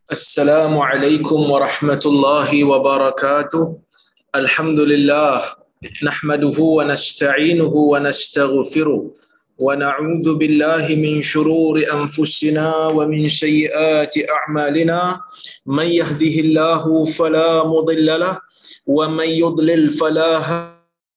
Assalamualaikum warahmatullahi wabarakatuh. Alhamdulillah nahmaduhu wa nasta'inuhu wa nastaghfiruh wa na'udzu billahi min shururi anfusina wa min sayyiati a'malina. Man yahdihillahu fala mudilla lahu wa man yudlil fala hadiya.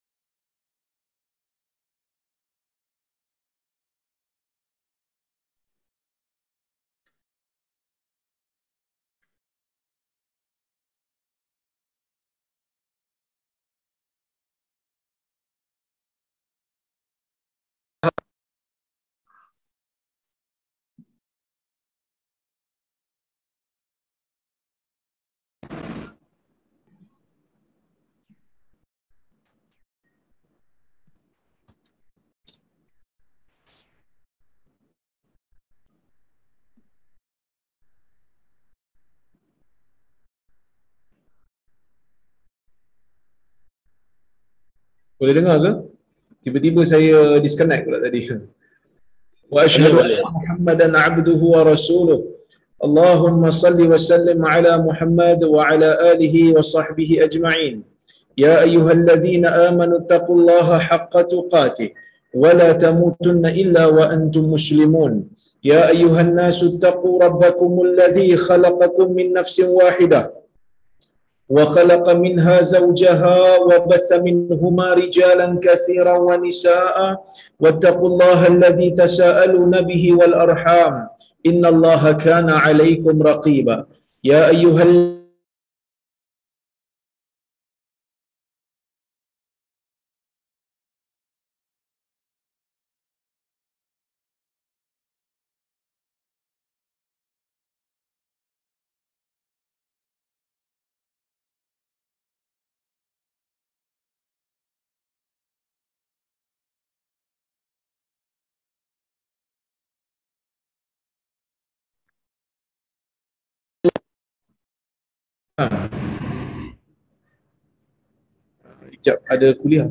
Boleh dengar ke? Tiba-tiba saya disconnect pula tadi. Wa asyhadu anna Muhammadan 'abduhu wa rasuluh. Allahumma salli wa sallim ala Muhammad wa ala alihi wa sahbihi ajma'in. Ya ayyuhalladzina amanu taqullaha haqqa tuqatih wa la tamutunna illa wa antum muslimun. Ya ayyuhan nasu taqu rabbakumul ladzi khalaqakum min nafsin wahidah وخلق منها زوجها وبث منهما رجالا كثيرا ونساء واتقوا الله الذي تساءلون به والأرحام إن الله كان عليكم رقيبا يا أيها Sekejap, ada kuliah.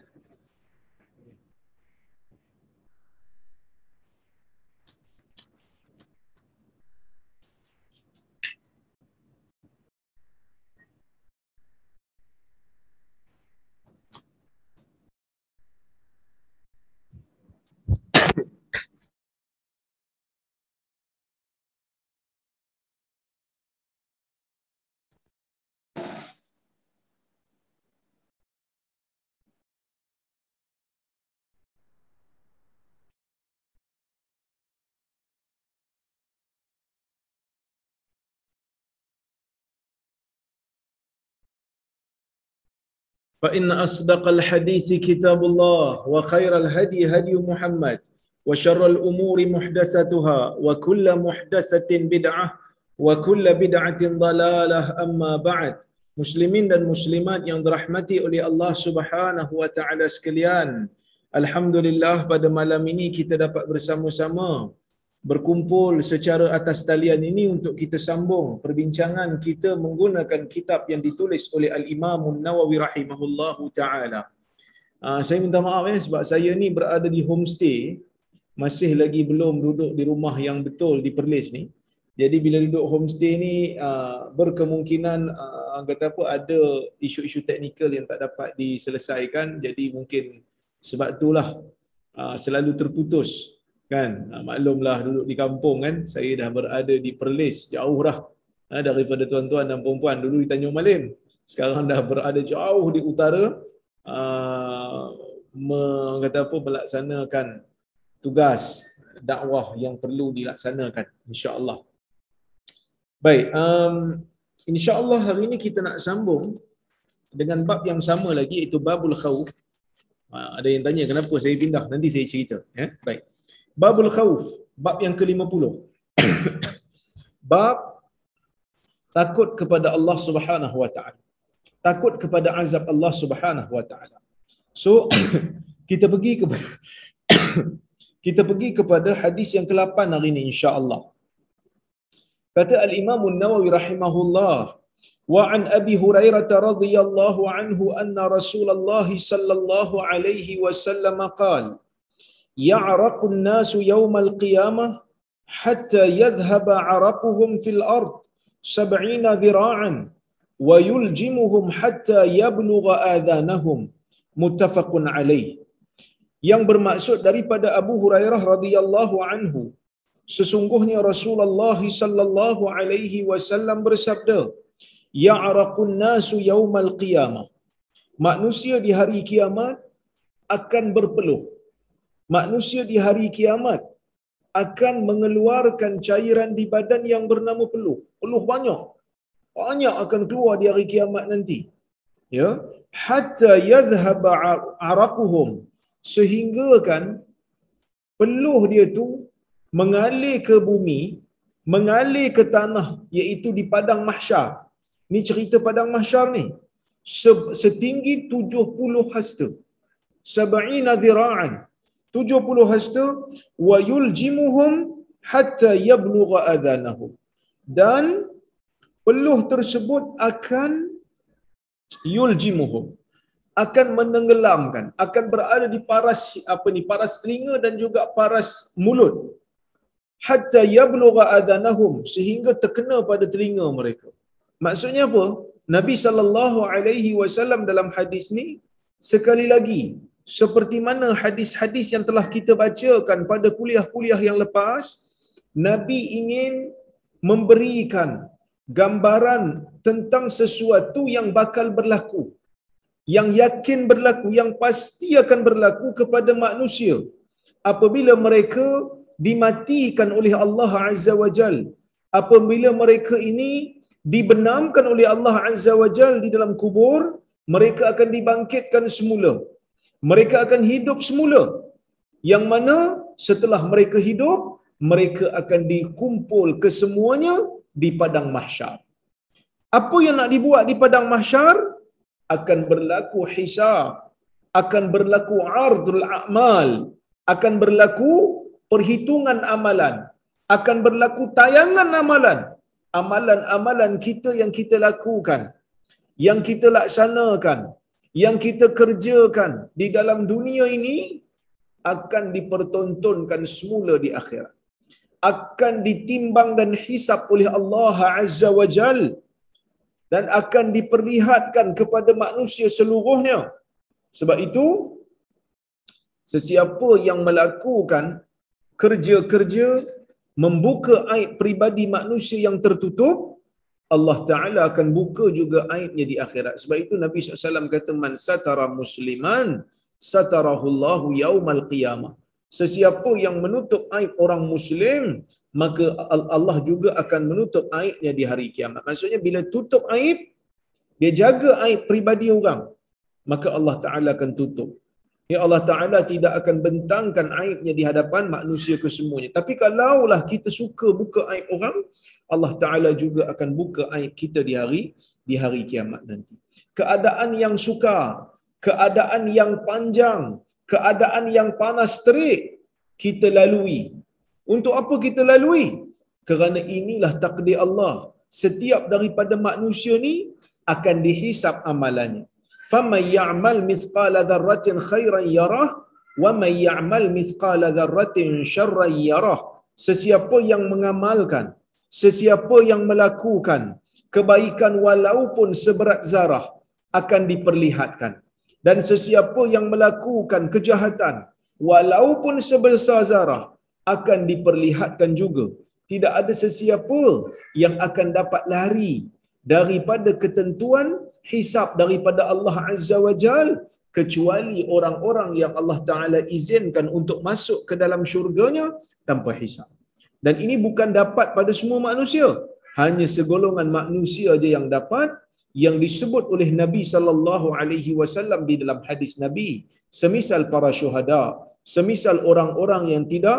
فإن أصدق الحديث كتاب الله وخير الهدي هدي محمد وشر الأمور محدثاتها وكل محدثة بدعة وكل بدعة ضلالة أما بعد. Muslimin dan muslimat yang dirahmati oleh Allah Subhanahu wa taala sekalian, alhamdulillah pada malam ini kita dapat bersama-sama berkumpul secara atas talian ini untuk kita sambung perbincangan kita menggunakan kitab yang ditulis oleh Al-Imam An-Nawawi rahimahullahu taala. Saya minta maaf sebab saya ni berada di homestay, masih lagi belum duduk di rumah yang betul di Perlis ni. Jadi bila duduk homestay ni berkemungkinan kata apa ada isu-isu teknikal yang tak dapat diselesaikan. Jadi mungkin sebab itulah selalu terputus. Kan, maklumlah duduk di kampung kan, saya dah berada di Perlis, jauh dah daripada tuan-tuan dan puan-puan. Dulu di Tanjung Malim, sekarang dah berada jauh di utara, melaksanakan tugas dakwah yang perlu dilaksanakan, insya-Allah. Baik, insya-Allah hari ini kita nak sambung dengan bab yang sama lagi, iaitu babul khauf. Ada yang tanya kenapa saya pindah, nanti saya cerita ya. Baik. Babul Khauf, bab yang ke-50. Bab takut kepada Allah Subhanahu wa taala. Takut kepada azab Allah Subhanahu wa taala. So kita pergi kepada hadis yang ke-8 hari ini insya-Allah. Kata Al-Imam An-Nawawi rahimahullah, wa an Abi Hurairah radhiyallahu anhu anna Rasulullah sallallahu alaihi wasallam qala يعرق الناس يوم القيامة حتى يذهب عرقهم في الأرض sab'ina dhira'an wa yuljimuhum hatta yablugha adhanahum, muttafaqun alaih. Yang bermaksud daripada Abu Hurairah radhiyallahu anhu, sesungguhnya Rasulullah sallallahu alaihi wasallam bersabda, ya'raqun nasu yaumal qiyamah, manusia di hari kiamat akan berpeluh. Manusia di hari kiamat akan mengeluarkan cairan di badan yang bernama peluh. Peluh banyak akan keluar di hari kiamat nanti. Ya, hatta yadhhab araquhum, sehingga kan peluh dia tu mengalir ke bumi, mengalir ke tanah, iaitu di padang mahsyar. Ni cerita padang mahsyar ni. Setinggi 70 hasta. Sab'ina dhira'an, 70 hasta, wa yuljimuhum hatta yablugha adhanahum. Dan peluh tersebut akan yuljimuhum, akan menenggelamkan, akan berada di paras paras telinga dan juga paras mulut. Hatta yablugha adhanahum, sehingga terkena pada telinga mereka. Maksudnya apa? Nabi sallallahu alaihi wasallam dalam hadis ni sekali lagi, seperti mana hadis-hadis yang telah kita bacakan pada kuliah-kuliah yang lepas, Nabi ingin memberikan gambaran tentang sesuatu yang bakal berlaku, yang yakin berlaku, yang pasti akan berlaku kepada manusia apabila mereka dimatikan oleh Allah Azza wa Jal, apabila mereka ini dibenamkan oleh Allah Azza wa Jal di dalam kubur, mereka akan dibangkitkan semula. Mereka akan hidup semula. Yang mana setelah mereka hidup, mereka akan dikumpul kesemuanya di padang mahsyar. Apa yang nak dibuat di padang mahsyar? Akan berlaku hisab, akan berlaku ardul a'mal, akan berlaku perhitungan amalan, akan berlaku tayangan amalan. Amalan-amalan kita yang kita lakukan, yang kita laksanakan, yang kita kerjakan di dalam dunia ini akan dipertontonkan semula di akhirat. Akan ditimbang dan hisab oleh Allah Azza wa Jal, dan akan diperlihatkan kepada manusia seluruhnya. Sebab itu, sesiapa yang melakukan kerja-kerja membuka aib peribadi manusia yang tertutup, Allah Ta'ala akan buka juga aibnya di akhirat. Sebab itu Nabi SAW kata, man satara musliman satarahullahu yaumal qiyamah. Sesiapa yang menutup aib orang Muslim, maka Allah juga akan menutup aibnya di hari kiamat. Maksudnya bila tutup aib, dia jaga aib peribadi orang, maka Allah Ta'ala akan tutup. Ya, Allah Ta'ala tidak akan bentangkan aibnya di hadapan manusia kesemuanya. Tapi kalaulah kita suka buka aib orang, Allah Ta'ala juga akan buka aib kita di hari kiamat nanti. Keadaan yang sukar, keadaan yang panjang, keadaan yang panas terik kita lalui. Untuk apa kita lalui? Kerana inilah takdir Allah. Setiap daripada manusia ni akan dihisap amalannya. فَمَنْ يَعْمَلْ مِثْقَالَ ذَرَّةٍ خَيْرًا يَرَهُ وَمَنْ يَعْمَلْ مِثْقَالَ ذَرَّةٍ شَرًّا يَرَهُ. Sesiapa yang mengamalkan, sesiapa yang melakukan kebaikan walaupun seberat zarah akan diperlihatkan. Dan sesiapa yang melakukan kejahatan walaupun sebesar zarah akan diperlihatkan juga. Tidak ada sesiapa yang akan dapat lari daripada ketentuan hisab daripada Allah Azza wa Jal, kecuali orang-orang yang Allah Ta'ala izinkan untuk masuk ke dalam syurganya tanpa hisab. Dan ini bukan dapat pada semua manusia. Hanya segolongan manusia aja yang dapat, yang disebut oleh Nabi sallallahu alaihi wasallam di dalam hadis Nabi, semisal para syuhada, semisal orang-orang yang tidak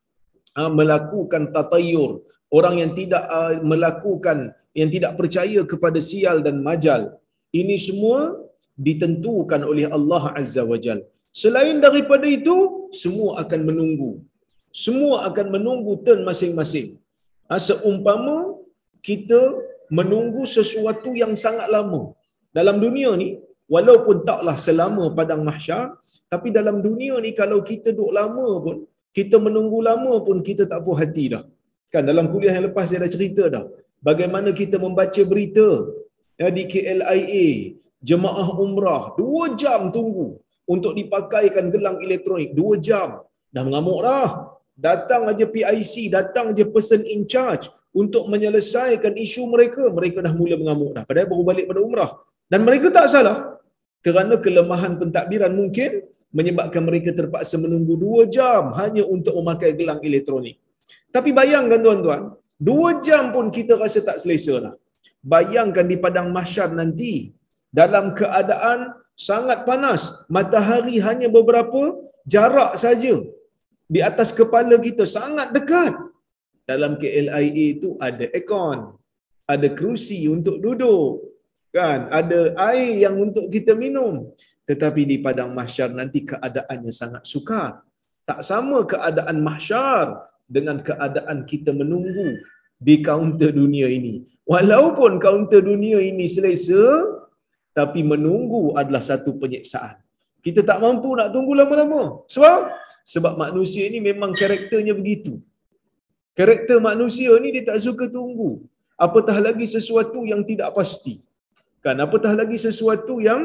melakukan tatayur, orang yang tidak melakukan, yang tidak percaya kepada sial dan majal. Ini semua ditentukan oleh Allah Azza wa Jal. Selain daripada itu, semua akan menunggu. Semua akan menunggu turn masing-masing. Seumpama kita menunggu sesuatu yang sangat lama. Dalam dunia ni, walaupun taklah selama padang mahsyar, tapi dalam dunia ni kalau kita duduk lama pun, kita menunggu lama pun kita tak puas hati dah. Kan dalam kuliah yang lepas saya dah cerita dah. bagaimana kita membaca berita di KLIA, jemaah umrah 2 jam tunggu untuk dipakaikan gelang elektronik, 2 jam. Dah mengamuk dah. Datang aja PIC, datang aja person in charge untuk menyelesaikan isu mereka dah mula mengamuk dah. Padahal baru balik pada umrah. Dan mereka tak salah. Kerana kelemahan pentadbiran mungkin menyebabkan mereka terpaksa menunggu 2 jam hanya untuk memakai gelang elektronik. Tapi bayangkan tuan-tuan, 2 jam pun kita rasa tak selesa lah. Bayangkan di padang mahsyar nanti, dalam keadaan sangat panas, matahari hanya beberapa jarak saja di atas kepala kita, sangat dekat. Dalam KLIA itu ada aircon, ada kerusi untuk duduk, kan? Ada air yang untuk kita minum. Tetapi di padang mahsyar nanti keadaannya sangat sukar. Tak sama keadaan mahsyar dengan keadaan kita menunggu di kaunter dunia ini. Walaupun kaunter dunia ini selesa, tapi menunggu adalah satu penyiksaan. Kita tak mampu nak tunggu lama-lama. Sebab manusia ini memang karakternya begitu. Karakter manusia ni dia tak suka tunggu. Apatah lagi sesuatu yang tidak pasti. Kan? Apatah lagi sesuatu yang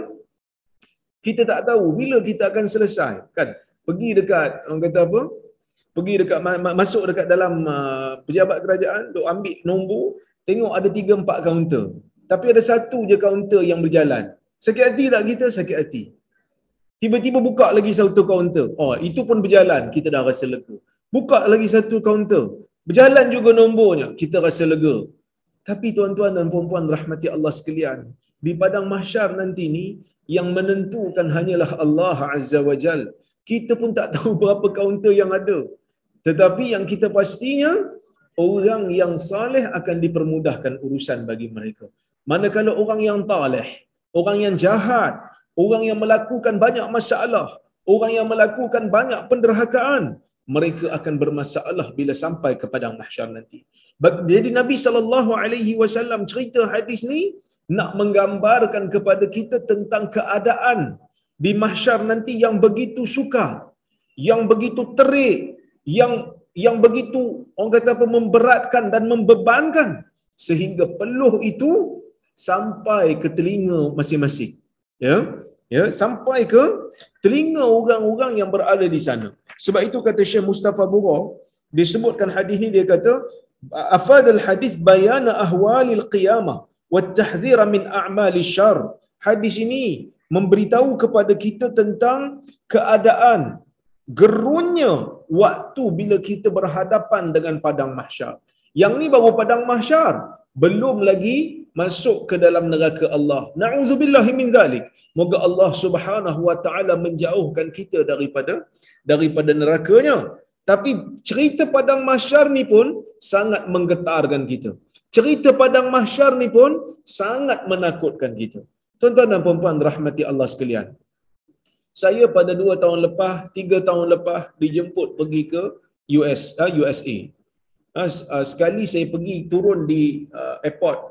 kita tak tahu bila kita akan selesai. Kan? Pergi dekat, orang kata apa? Pergi dekat, masuk dekat dalam pejabat kerajaan, duk ambil nombor, tengok ada 3-4 kaunter. Tapi ada satu je kaunter yang berjalan. Sakit hati tak kita? Sakit hati. Tiba-tiba buka lagi satu kaunter. Oh, itu pun berjalan, kita dah rasa lega. Buka lagi satu kaunter. Berjalan juga nombornya, kita rasa lega. Tapi tuan-tuan dan puan-puan rahmati Allah sekalian, di padang mahsyar nanti ni, yang menentukan hanyalah Allah Azza wa Jal. Kita pun tak tahu berapa kaunter yang ada. Tetapi yang kita pastinya, orang yang saleh akan dipermudahkan urusan bagi mereka. Manakala orang yang taleh, orang yang jahat, orang yang melakukan banyak masalah, orang yang melakukan banyak penderhakaan, mereka akan bermasalah bila sampai ke padang mahsyar nanti. Jadi Nabi SAW cerita hadis ni nak menggambarkan kepada kita tentang keadaan di mahsyar nanti yang begitu sukar, yang begitu terik, yang begitu orang kata apa, memberatkan dan membebankan, sehingga peluh itu sampai ke telinga masing-masing. Ya, sampai ke telinga orang-orang yang berada di sana. Sebab itu kata Syekh Mustafa Bura, disebutkan hadis ni, dia kata afadal hadis bayana ahwalil qiyamah wa tahdhira min a'mali syarr. Hadis ini memberitahu kepada kita tentang keadaan gerunnya waktu bila kita berhadapan dengan padang mahsyar. Yang ni baru padang mahsyar, belum lagi masuk ke dalam neraka Allah. Na'udzubillahi min zalik. Moga Allah Subhanahu wa taala menjauhkan kita daripada nerakanya. Tapi cerita padang mahsyar ni pun sangat menggetarkan kita. Cerita padang mahsyar ni pun sangat menakutkan kita. Tuan-tuan dan puan-puan rahmati Allah sekalian. Saya pada 2 tahun lepas, 3 tahun lepas dijemput pergi ke USA. Sekali saya pergi turun di airport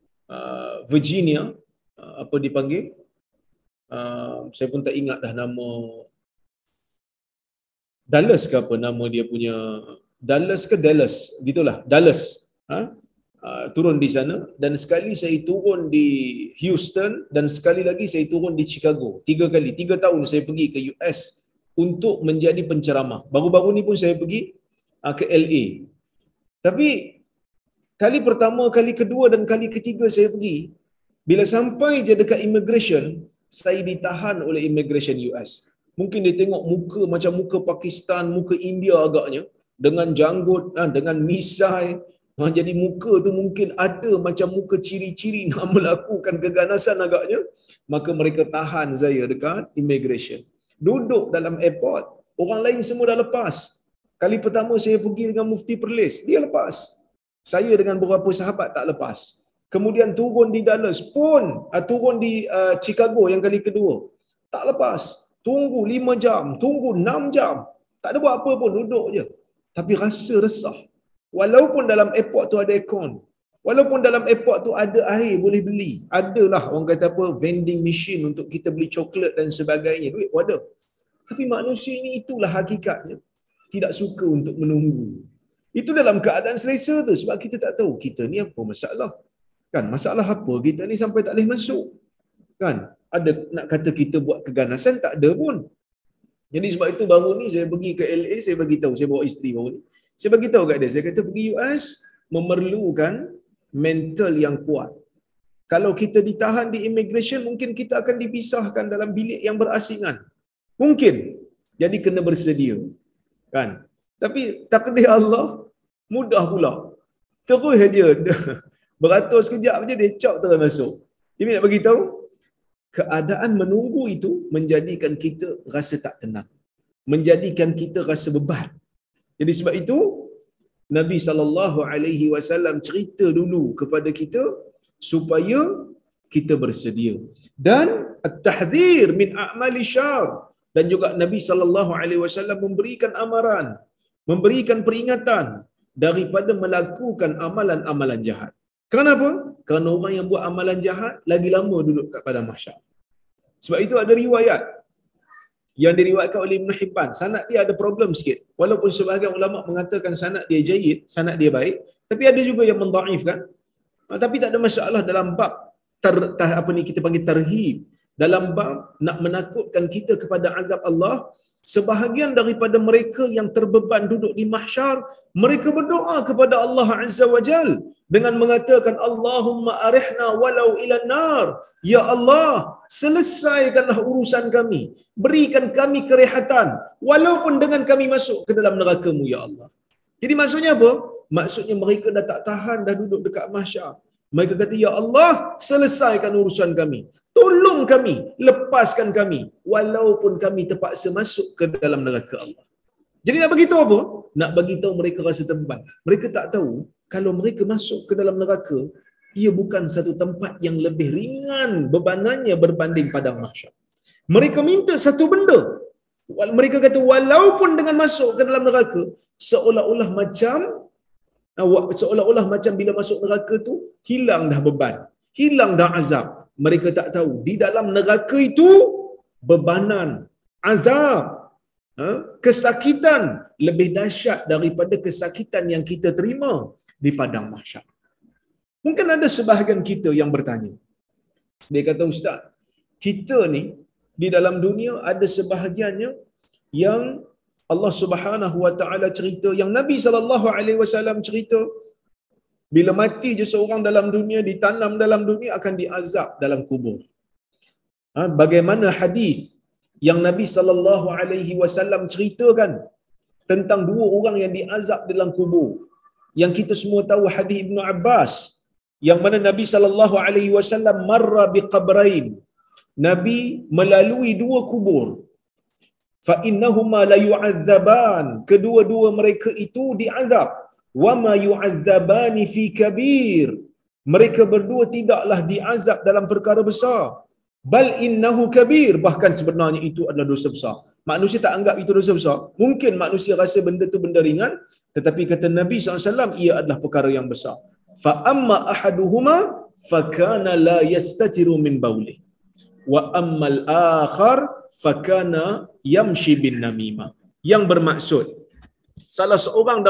Virginia, apa dipanggil? Saya pun tak ingat dah nama, Dallas ke apa nama dia punya, Dallas ke Dallas, gitulah, Dallas. Turun di sana, dan sekali saya turun di Houston, dan sekali lagi saya turun di Chicago. 3 kali, 3 tahun saya pergi ke US untuk menjadi penceramah. Baru-baru ni pun saya pergi ke LA. Tapi kali pertama, kali kedua dan kali ketiga saya pergi, bila sampai je dekat immigration, saya ditahan oleh immigration US. Mungkin dia tengok muka macam muka Pakistan, muka India agaknya, dengan janggut, dengan misai. Jadi muka tu mungkin ada macam muka ciri-ciri nak melakukan keganasan agaknya. Maka mereka tahan saya dekat immigration. Duduk dalam airport, orang lain semua dah lepas. Kali pertama saya pergi dengan Mufti Perlis, dia lepas. Saya dengan beberapa sahabat tak lepas. Kemudian turun di Dallas pun, turun di Chicago yang kali kedua, tak lepas. Tunggu 5 jam, tunggu 6 jam. Tak ada buat apa pun, duduk je. Tapi rasa resah. Walaupun dalam airport tu ada aircon, walaupun dalam airport tu ada air boleh beli, adalah orang kata apa, vending machine untuk kita beli coklat dan sebagainya, duit pun ada. Tapi manusia ini itulah hakikatnya, tidak suka untuk menunggu. Itu dalam keadaan selesa tu, sebab kita tak tahu kita ni apa masalah. Kan, masalah apa kita ni sampai tak boleh masuk. Kan? Ada nak kata kita buat keganasan, tak ada pun. Jadi sebab itu baru ni saya pergi ke LA, saya bagi tahu, saya bawa isteri baru ni. Saya bagi tahu kat dia, saya kata pergi US memerlukan mental yang kuat. Kalau kita ditahan di immigration, mungkin kita akan dipisahkan dalam bilik yang berasingan. Mungkin. Jadi kena bersedia. Kan? Tapi takdir Allah mudah pula. Terus saja beratur sekejap saja dia cop terus masuk. Jadi nak bagi tahu, keadaan menunggu itu menjadikan kita rasa tak tenang. Menjadikan kita rasa beban. Jadi sebab itu Nabi SAW cerita dulu kepada kita supaya kita bersedia. Dan at-tahdhir min a'mali syarr, dan juga Nabi SAW memberikan amaran, memberikan peringatan daripada melakukan amalan-amalan jahat. Kenapa? Kerana orang yang buat amalan jahat lagi lama duduk kat padang mahsyar. Sebab itu ada riwayat yang diriwayatkan oleh Ibn Hibban. Sanad dia ada problem sikit. Walaupun sebahagian ulama mengatakan sanad dia jayyid, sanad dia baik, tapi ada juga yang mendhaifkan. Tapi tak ada masalah dalam bab kita panggil tarhib. Dalam bab nak menakutkan kita kepada azab Allah, sebahagian daripada mereka yang terbeban duduk di mahsyar, mereka berdoa kepada Allah Azza wa Jal dengan mengatakan, Allahumma arihna walau ilan nar. Ya Allah, selesaikanlah urusan kami, berikan kami kerehatan walaupun dengan kami masuk ke dalam neraka-Mu ya Allah. Jadi maksudnya apa? Maksudnya mereka dah tak tahan, dah duduk dekat mahsyar. Mereka kata, ya Allah, selesaikan urusan kami, tolong kami, lepaskan kami walaupun kami terpaksa masuk ke dalam neraka Allah. Jadi nak beritahu apa? Nak beritahu mereka rasa terbeban. Mereka tak tahu kalau mereka masuk ke dalam neraka, ia bukan satu tempat yang lebih ringan bebanannya berbanding padang mahsyar. Mereka minta satu benda. Mereka kata walaupun dengan masuk ke dalam neraka, seolah-olah macam bila masuk neraka tu hilang dah beban, hilang dah azab. Mereka tak tahu di dalam neraka itu bebanan, azab, kesakitan lebih dahsyat daripada kesakitan yang kita terima di padang mahsyar. Mungkin ada sebahagian kita yang bertanya. Dia kata, Ustaz, kita ni di dalam dunia ada sebahagiannya yang Allah Subhanahu wa taala cerita, yang Nabi SAW cerita, bila mati je seorang dalam dunia, ditanam dalam dunia, akan diazab dalam kubur. Bagaimana hadis yang Nabi SAW ceritakan tentang dua orang yang diazab dalam kubur, yang kita semua tahu hadis Ibnu Abbas, yang mana Nabi SAW marra biqabrain, Nabi melalui dua kubur, fa innahuma la yu'adzaban, kedua-dua mereka itu diazab, wa ma yu'adzabani fi kabir, mereka berdua tidaklah diazab dalam perkara besar, bal innahu kabir, bahkan sebenarnya itu adalah dosa besar. Manusia tak anggap itu dosa besar. Mungkin manusia rasa benda tu benda ringan, tetapi kata Nabi SAW, ia adalah perkara yang besar. Fa amma ahaduhuma fa kana la yastatiru min baulih, wa ammal akhar fakana yamshi bin namimah. Yang bermaksud salah seorang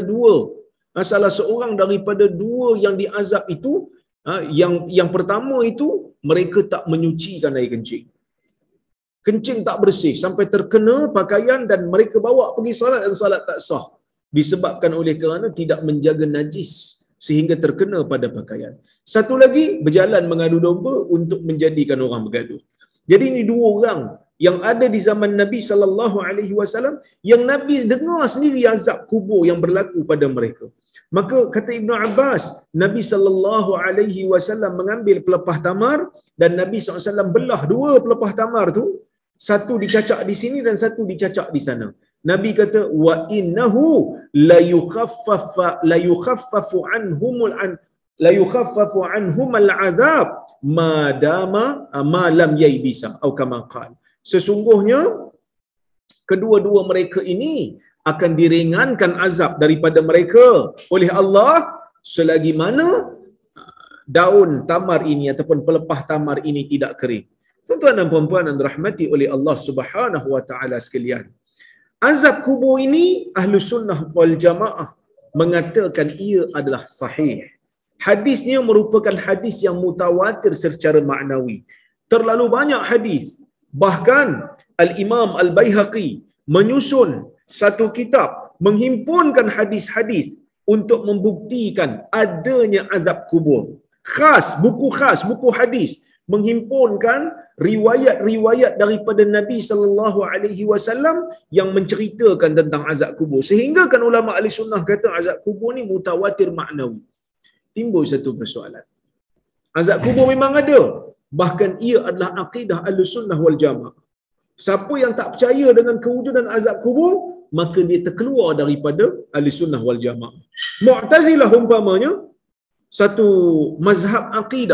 daripada dua yang diazab itu, yang pertama itu mereka tak menyucikan air kencing. Kencing tak bersih sampai terkena pakaian dan mereka bawa pergi solat dan solat tak sah, disebabkan oleh kerana tidak menjaga najis sehingga terkena pada pakaian. Satu lagi berjalan mengadu domba untuk menjadikan orang bergaduh. Jadi ini dua orang yang ada di zaman Nabi SAW, yang Nabi dengar sendiri azab kubur yang berlaku pada mereka. Maka kata Ibnu Abbas, Nabi SAW mengambil pelepah tamar dan Nabi SAW belah dua pelepah tamar tu, satu dicacak di sini dan satu dicacak di sana. Nabi kata, wa innahu la yukhaffafu anhumul azab ma lam yaybisa atau kama qala. Sesungguhnya kedua-dua mereka ini akan diringankan azab daripada mereka oleh Allah selagi mana daun tamar ini ataupun pelepah tamar ini tidak kering. Tuan-tuan dan puan-puan yang dirahmati oleh Allah Subhanahu wa taala sekalian, azab kubur ini Ahlus Sunnah wal Jamaah mengatakan ia adalah sahih. Hadisnya merupakan hadis yang mutawatir secara maknawi. Terlalu banyak hadis. Bahkan Al-Imam Al-Baihaqi menyusun satu kitab menghimpunkan hadis-hadis untuk membuktikan adanya azab kubur. Khas, buku hadis menghimpunkan riwayat-riwayat daripada Nabi sallallahu alaihi wasallam yang menceritakan tentang azab kubur. Sehingga kan ulama ahli sunnah kata azab kubur ni mutawatir maknawi. Timbul satu persoalan. Azab kubur memang ada. Bahkan ia adalah akidah Ahlussunnah wal Jamaah. Siapa yang tak percaya dengan kewujudan azab kubur, maka dia terkeluar daripada Ahlussunnah wal Jamaah. Mu'tazilah umpamanya satu mazhab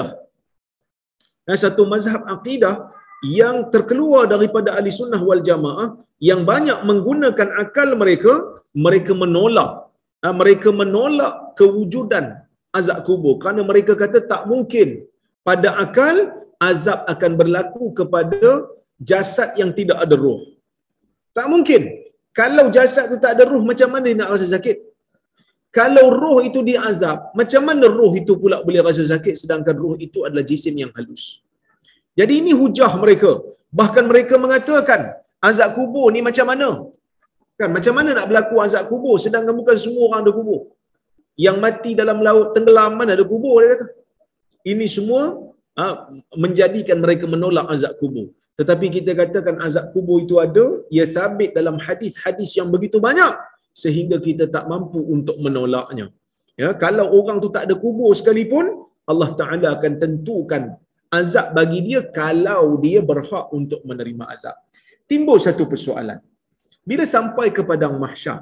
akidah yang terkeluar daripada Ahlussunnah wal Jamaah, yang banyak menggunakan akal mereka menolak kewujudan azab kubur kerana mereka kata tak mungkin pada akal azab akan berlaku kepada jasad yang tidak ada roh. Tak mungkin. Kalau jasad tu tak ada roh, macam mana dia nak rasa sakit? Kalau roh itu diazab, macam mana roh itu pula boleh rasa sakit sedangkan roh itu adalah jisim yang halus? Jadi ini hujah mereka. Bahkan mereka mengatakan azab kubur ni macam mana? Kan macam mana nak berlaku azab kubur sedangkan bukan semua orang ada kubur? Yang mati dalam laut tenggelam mana ada kubur, dia kata. Ini semua menjadikan mereka menolak azab kubur. Tetapi kita katakan azab kubur itu ada, ia sabit dalam hadis-hadis yang begitu banyak sehingga kita tak mampu untuk menolaknya. Ya, kalau orang tu tak ada kubur sekalipun, Allah Taala akan tentukan azab bagi dia kalau dia berhak untuk menerima azab. Timbul satu persoalan. Bila sampai ke padang mahsyar,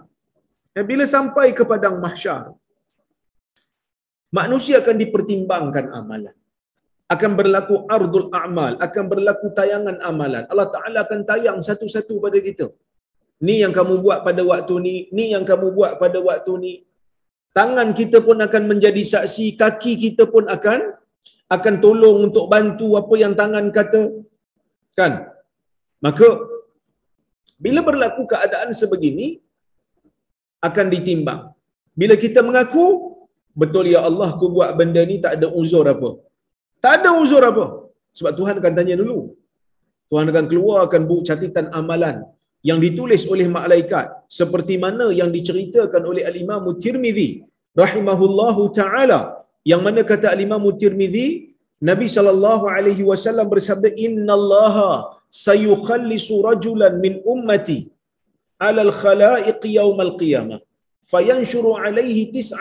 manusia akan dipertimbangkan amalan. Akan berlaku ardul a'mal, akan berlaku tayangan amalan. Allah Ta'ala akan tayang satu-satu pada kita. Ni yang kamu buat pada waktu ni, ni yang kamu buat pada waktu ni. Tangan kita pun akan menjadi saksi, kaki kita pun akan tolong untuk bantu apa yang tangan kata. Kan? Maka bila berlaku keadaan sebegini, akan ditimbang. Bila kita mengaku, betul ya Allah, aku buat benda ni tak ada uzur apa. Tak ada uzur apa. Sebab Tuhan akan tanya dulu. Tuhan akan keluarkan buku catatan amalan yang ditulis oleh malaikat seperti mana yang diceritakan oleh Al-Imam Tirmizi rahimahullahu taala, yang mana kata Al-Imam Tirmizi, Nabi sallallahu alaihi wasallam bersabda, innallaha sayukhallisu rajulan min ummati 'ala al-khalaiq yawm al-qiyamah fayanshuru alaihi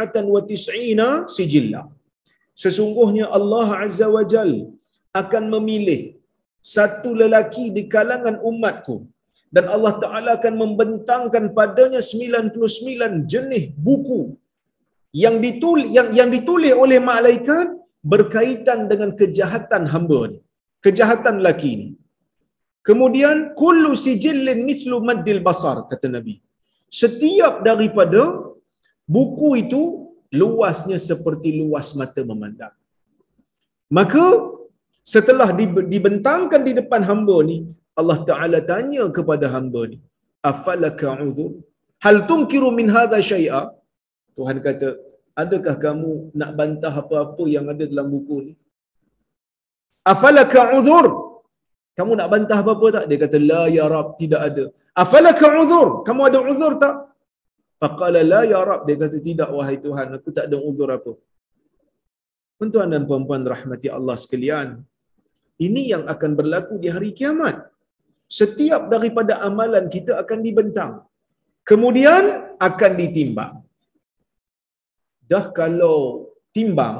99 sijilla. Sesungguhnya Allah Azza wa Jal akan memilih satu lelaki di kalangan umatku dan Allah Ta'ala akan membentangkan padanya 99 jenis buku yang ditulis oleh malaikat berkaitan dengan kejahatan hamba ni, kejahatan lelaki ni. Kemudian kullu sijillin mithlu maddil basar, kata Nabi. Setiap daripada buku itu luasnya seperti luas mata memandang. Maka setelah dibentangkan di depan hamba ni, Allah Ta'ala tanya kepada hamba ni, afalaka uzur? Hal tunkiru min hadha syai'a? Tuhan kata, adakah kamu nak bantah apa-apa yang ada dalam buku ni? Afalaka uzur? Kamu nak bantah apa-apa tak? Dia kata, la ya Rab, tidak ada. Afalaka uzur? Kamu ada uzur tak? Faqala la ya Rab, dia kata, tidak wahai Tuhan, aku tak ada uzur apa. Tuan-tuan dan puan-puan rahmati Allah sekalian, ini yang akan berlaku di hari kiamat. Setiap daripada amalan kita akan dibentang, kemudian akan ditimbang. Dah kalau timbang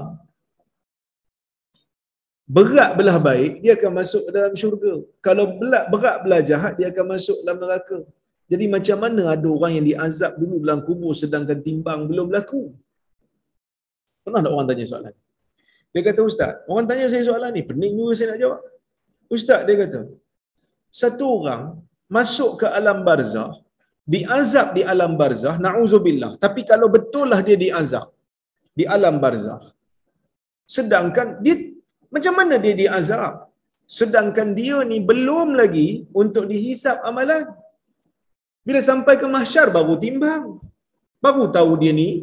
berat belah baik, dia akan masuk dalam syurga. Kalau berat belah jahat, dia akan masuk dalam neraka. Jadi macam mana ada orang yang diazab dulu dalam kubur sedangkan timbang belum berlaku? Pernah tak orang tanya soalan? Dia kata, Ustaz, orang tanya saya soalan ni, pening juga saya nak jawab. Ustaz, dia kata, satu orang masuk ke alam barzah, diazab di alam barzah, na'udzubillah. Tapi kalau betul lah dia diazab di alam barzah, sedangkan dia, macam mana dia diazab? Sedangkan dia ni belum lagi untuk dihisap amalan. Bila sampai ke mahsyar baru timbang. Baru tahu dia ni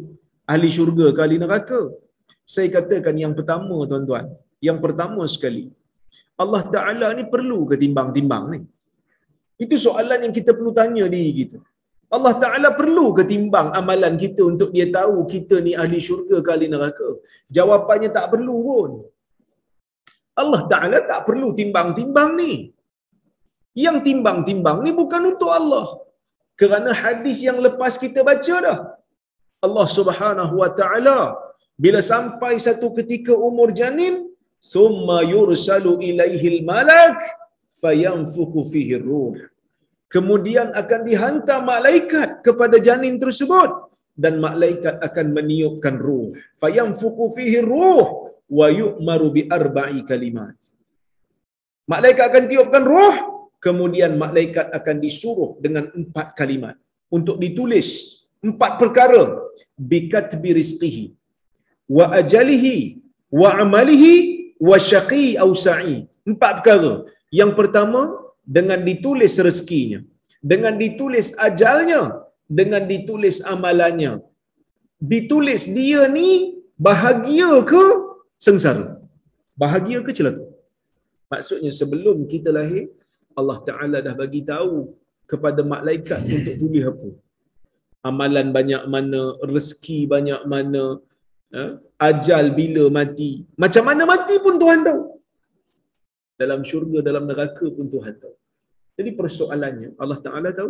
ahli syurga ke ahli neraka? Saya katakan yang pertama tuan-tuan, yang pertama sekali, Allah Ta'ala ni perlu ke timbang-timbang ni? Itu soalan yang kita perlu tanya diri kita. Allah Ta'ala perlu ke timbang amalan kita untuk dia tahu kita ni ahli syurga ke ahli neraka? Jawapannya tak perlu pun. Allah Ta'ala tak perlu timbang-timbang ni. Yang timbang-timbang ni bukan untuk Allah. Kerana hadis yang lepas kita baca dah. Allah Subhanahu wa Ta'ala bila sampai satu ketika umur janin, thumma yursalu ilaihil malak fayanfukhu fihi ruh. Kemudian akan dihantar malaikat kepada janin tersebut dan malaikat akan meniupkan ruh. Fayanfukhu fihi ruh wa yu'maru bi arba'i kalimat. Malaikat akan tiupkan ruh, kemudian malaikat akan disuruh dengan 4 kalimat untuk ditulis 4 perkara. Bikatbi rizqihi wa ajalihi wa amalihi wa syaqi aw sa'id. 4 perkara. Yang pertama, dengan ditulis rezekinya, dengan ditulis ajalnya, dengan ditulis amalannya. Ditulis dia ni bahagia ke sengsara, bahagia ke celaka. Maksudnya sebelum kita lahir, Allah Ta'ala dah bagi tahu kepada malaikat untuk tulis apa. Amalan banyak mana, rezeki banyak mana, ajal bila mati. Macam mana mati pun Tuhan tahu. Dalam syurga, dalam neraka pun Tuhan tahu. Jadi persoalannya, Allah Ta'ala tahu.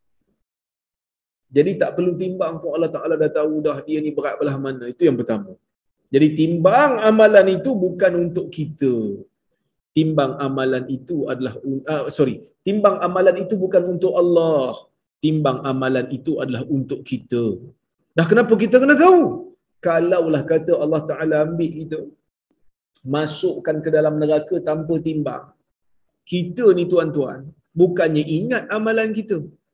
Jadi tak perlu timbang pun, Allah Ta'ala dah tahu dah dia ni berat belah mana. Itu yang pertama. Jadi timbang amalan itu bukan untuk kita. Timbang amalan itu adalah timbang amalan itu bukan untuk Allah. Timbang amalan itu adalah untuk kita. Dah kenapa kita kena tahu? Kalaulah kata Allah Ta'ala ambil kita, masukkan ke dalam neraka tanpa timbang, kita ni tuan-tuan, bukannya ingat amalan kita.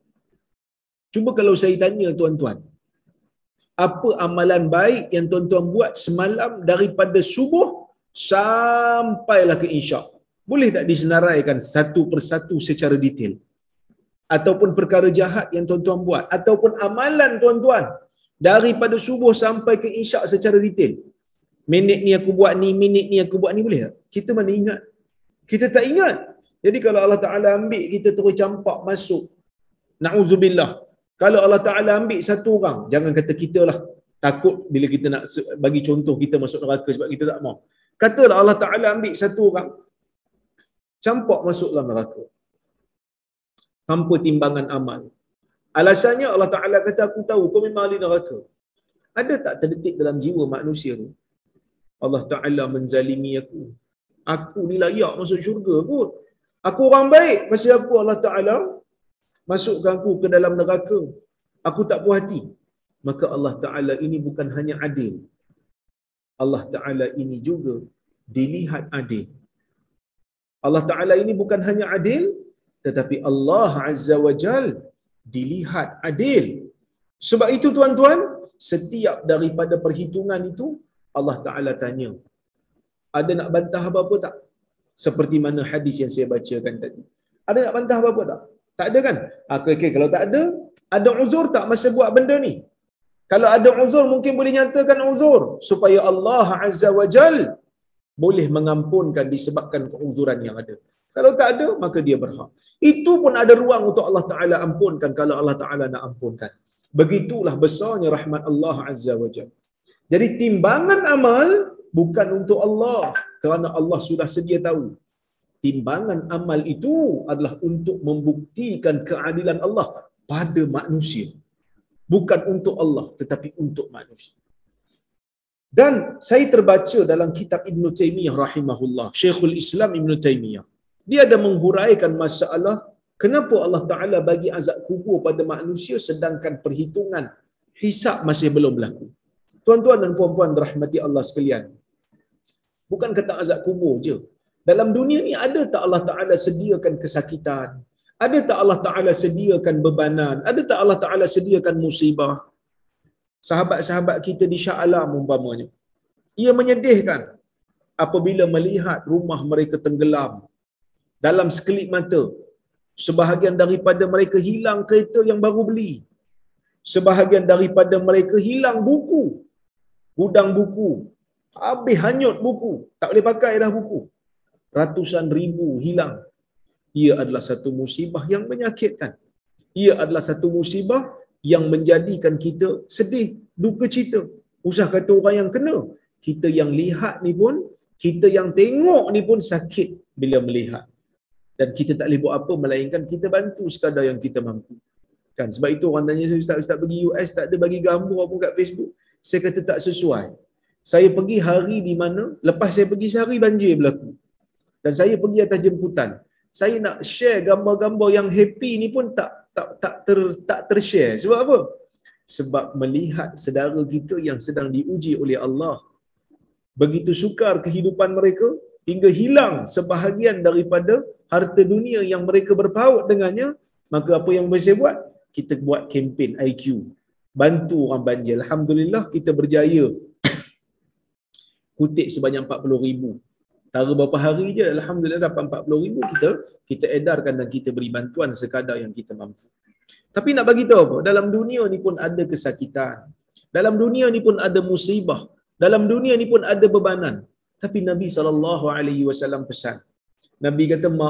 Cuba kalau saya tanya tuan-tuan, apa amalan baik yang tuan-tuan buat semalam daripada subuh sampailah ke isyak? Boleh tak disenaraikan satu persatu secara detail? Ataupun perkara jahat yang tuan-tuan buat, ataupun amalan tuan-tuan daripada subuh sampai ke isyak secara detail. Minit ni aku buat ni, minit ni aku buat ni, boleh tak? Kita mana ingat? Kita tak ingat. Jadi kalau Allah Ta'ala ambil kita terus campak masuk, na'udzubillah. Kalau Allah Ta'ala ambil satu orang, jangan kata kita lah. Takut bila kita nak bagi contoh kita masuk neraka sebab kita tak mahu. Katalah Allah Ta'ala ambil satu orang, campak masuk dalam neraka tanpa timbangan amal. Alasannya Allah Ta'ala kata, aku tahu kau memang ahli neraka. Ada tak terdetik dalam jiwa manusia tu, Allah Ta'ala menzalimi aku, aku ni layak masuk syurga kot, aku orang baik, pasal aku Allah Ta'ala masukkan aku ke dalam neraka, aku tak puas hati. Maka Allah Ta'ala ini bukan hanya adil, Allah Ta'ala ini juga dilihat adil. Allah Ta'ala ini bukan hanya adil, tetapi Allah Azza wa Jal dilihat adil. Sebab itu tuan-tuan, setiap daripada perhitungan itu Allah Ta'ala tanya, ada nak bantah apa-apa tak? Seperti mana hadis yang saya bacakan tadi. Ada nak bantah apa-apa tak? Tak ada kan? Okay, kalau tak ada uzur tak masa buat benda ni? Kalau ada uzur, mungkin boleh nyatakan uzur supaya Allah Azza wa Jal boleh mengampunkan disebabkan keuzuran yang ada. Kalau tak ada, maka dia berhak. Itu pun ada ruang untuk Allah Ta'ala ampunkan kalau Allah Ta'ala nak ampunkan. Begitulah besarnya rahmat Allah Azza wa Jalla. Jadi timbangan amal bukan untuk Allah, kerana Allah sudah sedia tahu. Timbangan amal itu adalah untuk membuktikan keadilan Allah pada manusia. Bukan untuk Allah, tetapi untuk manusia. Dan saya terbaca dalam kitab Ibn Taymiyah rahimahullah, Syekhul Islam Ibn Taymiyah, dia ada menghuraikan masalah kenapa Allah Ta'ala bagi azab kubur pada manusia sedangkan perhitungan hisab masih belum berlaku. Tuan-tuan dan puan-puan dirahmati Allah sekalian, bukan kata azab kubur je. Dalam dunia ni ada tak Allah Ta'ala sediakan kesakitan? Ada tak Allah Ta'ala sediakan bebanan? Ada tak Allah Ta'ala sediakan musibah? Sahabat-sahabat kita di Shah Alam umpamanya, ia menyedihkan apabila melihat rumah mereka tenggelam dalam sekelip mata. Sebahagian daripada mereka hilang kereta yang baru beli. Sebahagian daripada mereka hilang buku gudang buku, habis hanyut buku, tak boleh pakai dah buku. Ratusan ribu hilang. Ia adalah satu musibah yang menyakitkan. Ia adalah satu musibah yang menjadikan kita sedih, duka cita. Usah kata orang yang kena, kita yang lihat ni pun, kita yang tengok ni pun sakit bila melihat. Dan kita tak boleh buat apa melainkan kita bantu sekadar yang kita mampu. Kan, sebab itu orang tanya saya, Ustaz pergi US tak ada bagi gambar pun kat Facebook. Saya kata tak sesuai. Saya pergi hari di mana, lepas saya pergi sehari banjir berlaku. Dan saya pergi atas jemputan. Saya nak share gambar-gambar yang happy ni pun tak tershare. Sebab apa? Sebab melihat saudara kita yang sedang diuji oleh Allah, begitu sukar kehidupan mereka hingga hilang sebahagian daripada harta dunia yang mereka berpaut dengannya, maka apa yang boleh saya buat? Kita buat kempen IQ, bantu orang banjir. Alhamdulillah kita berjaya kutip sebanyak 40,000. Tara beberapa hari je alhamdulillah dapat 40,000, kita edarkan dan kita beri bantuan sekadar yang kita mampu. Tapi nak bagi tahu apa? Dalam dunia ni pun ada kesakitan. Dalam dunia ni pun ada musibah. Dalam dunia ni pun ada bebanan. Tapi Nabi SAW pesan. Nabi kata ma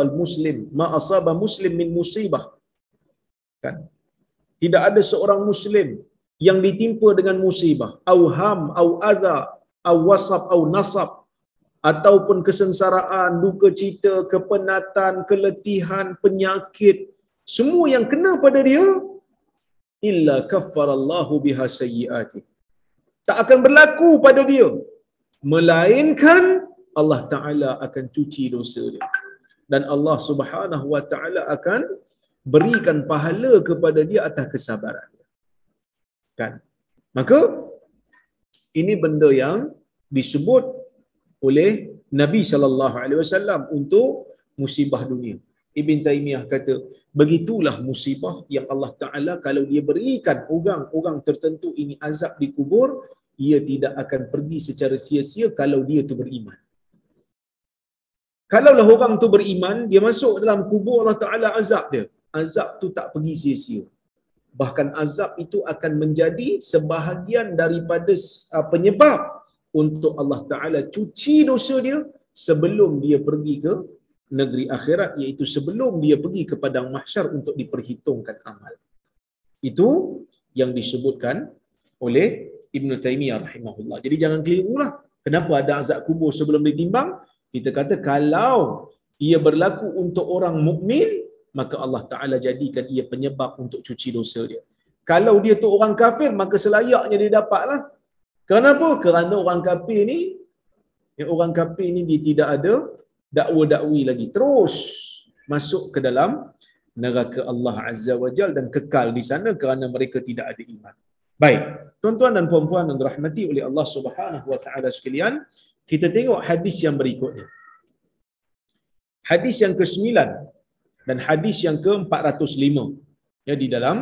asaba muslim min musibah. Kan? Tidak ada seorang muslim yang ditimpa dengan musibah, au ham, au adha, au wasab, au nasab, ataupun kesengsaraan, duka cita, kepenatan, keletihan, penyakit, semua yang kena pada dia, illa kaffarallahu biha sayyiati. Tak akan berlaku pada dia, melainkan Allah Ta'ala akan cuci dosa dia. Dan Allah Subhanahu Wa Ta'ala akan berikan pahala kepada dia atas kesabaran. Kan? Maka ini benda yang disebut oleh Nabi SAW untuk musibah dunia. Ibn Taymiyah kata, begitulah musibah yang Allah Ta'ala kalau dia berikan orang-orang tertentu ini azab di kubur, ia tidak akan pergi secara sia-sia kalau dia tu beriman. Kalaulah orang tu beriman, dia masuk dalam kubur, Allah Ta'ala azab dia. Azab tu tak pergi sia-sia. Bahkan azab itu akan menjadi sebahagian daripada penyebab untuk Allah Ta'ala cuci dosa dia sebelum dia pergi ke negeri akhirat, iaitu sebelum dia pergi ke padang mahsyar untuk diperhitungkan amal. Itu yang disebutkan oleh Ibn Taymiyah rahimahullah. Jadi jangan kelirulah. Kenapa ada azab kubur sebelum ditimbang? Kita kata kalau ia berlaku untuk orang mukmin, maka Allah Ta'ala jadikan ia penyebab untuk cuci dosa dia. Kalau dia tu orang kafir, maka selayaknya dia dapatlah. Kenapa? Kerana orang kafir ni dia tidak ada dakwa-dakwi lagi. Terus masuk ke dalam neraka Allah Azza wa Jalla dan kekal di sana kerana mereka tidak ada iman. Baik, tuan-tuan dan puan-puan yang dirahmati oleh Allah Subhanahu wa Ta'ala sekalian, kita tengok hadis yang berikutnya. Hadis yang ke-9 dan hadis yang ke-405 ya di dalam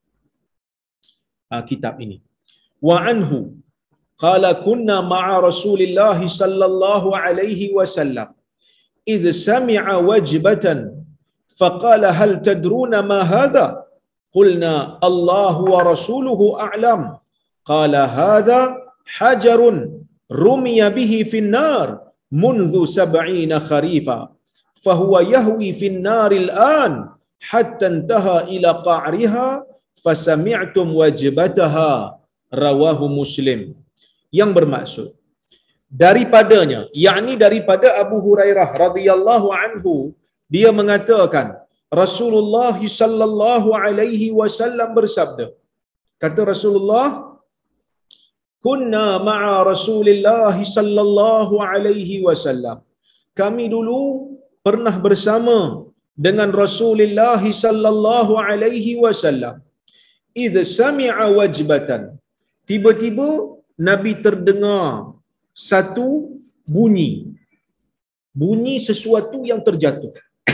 kitab ini. Wa anhu qala kunna ma'a Rasulillah sallallahu alaihi wasallam idh sami'a wajbatan faqala hal tadruna ma hadha qulna Allahu wa rasuluhu a'lam qala hadha hajarun rumiya bihi fin nar mundu 70 kharifa fahuwa yahwi fin naril an hatta intaha ila qa'riha fasami'tum wajbataha rawahu Muslim. Yang bermaksud daripadanya, yakni daripada Abu Hurairah radhiyallahu anhu, dia mengatakan Rasulullah sallallahu alaihi wasallam bersabda, kata Rasulullah, kunna ma'a Rasulillah sallallahu alaihi wasallam, kami dulu pernah bersama dengan Rasulullah sallallahu alaihi wasallam, idh sami'a wajbatan, tiba-tiba Nabi terdengar satu bunyi sesuatu yang terjatuh.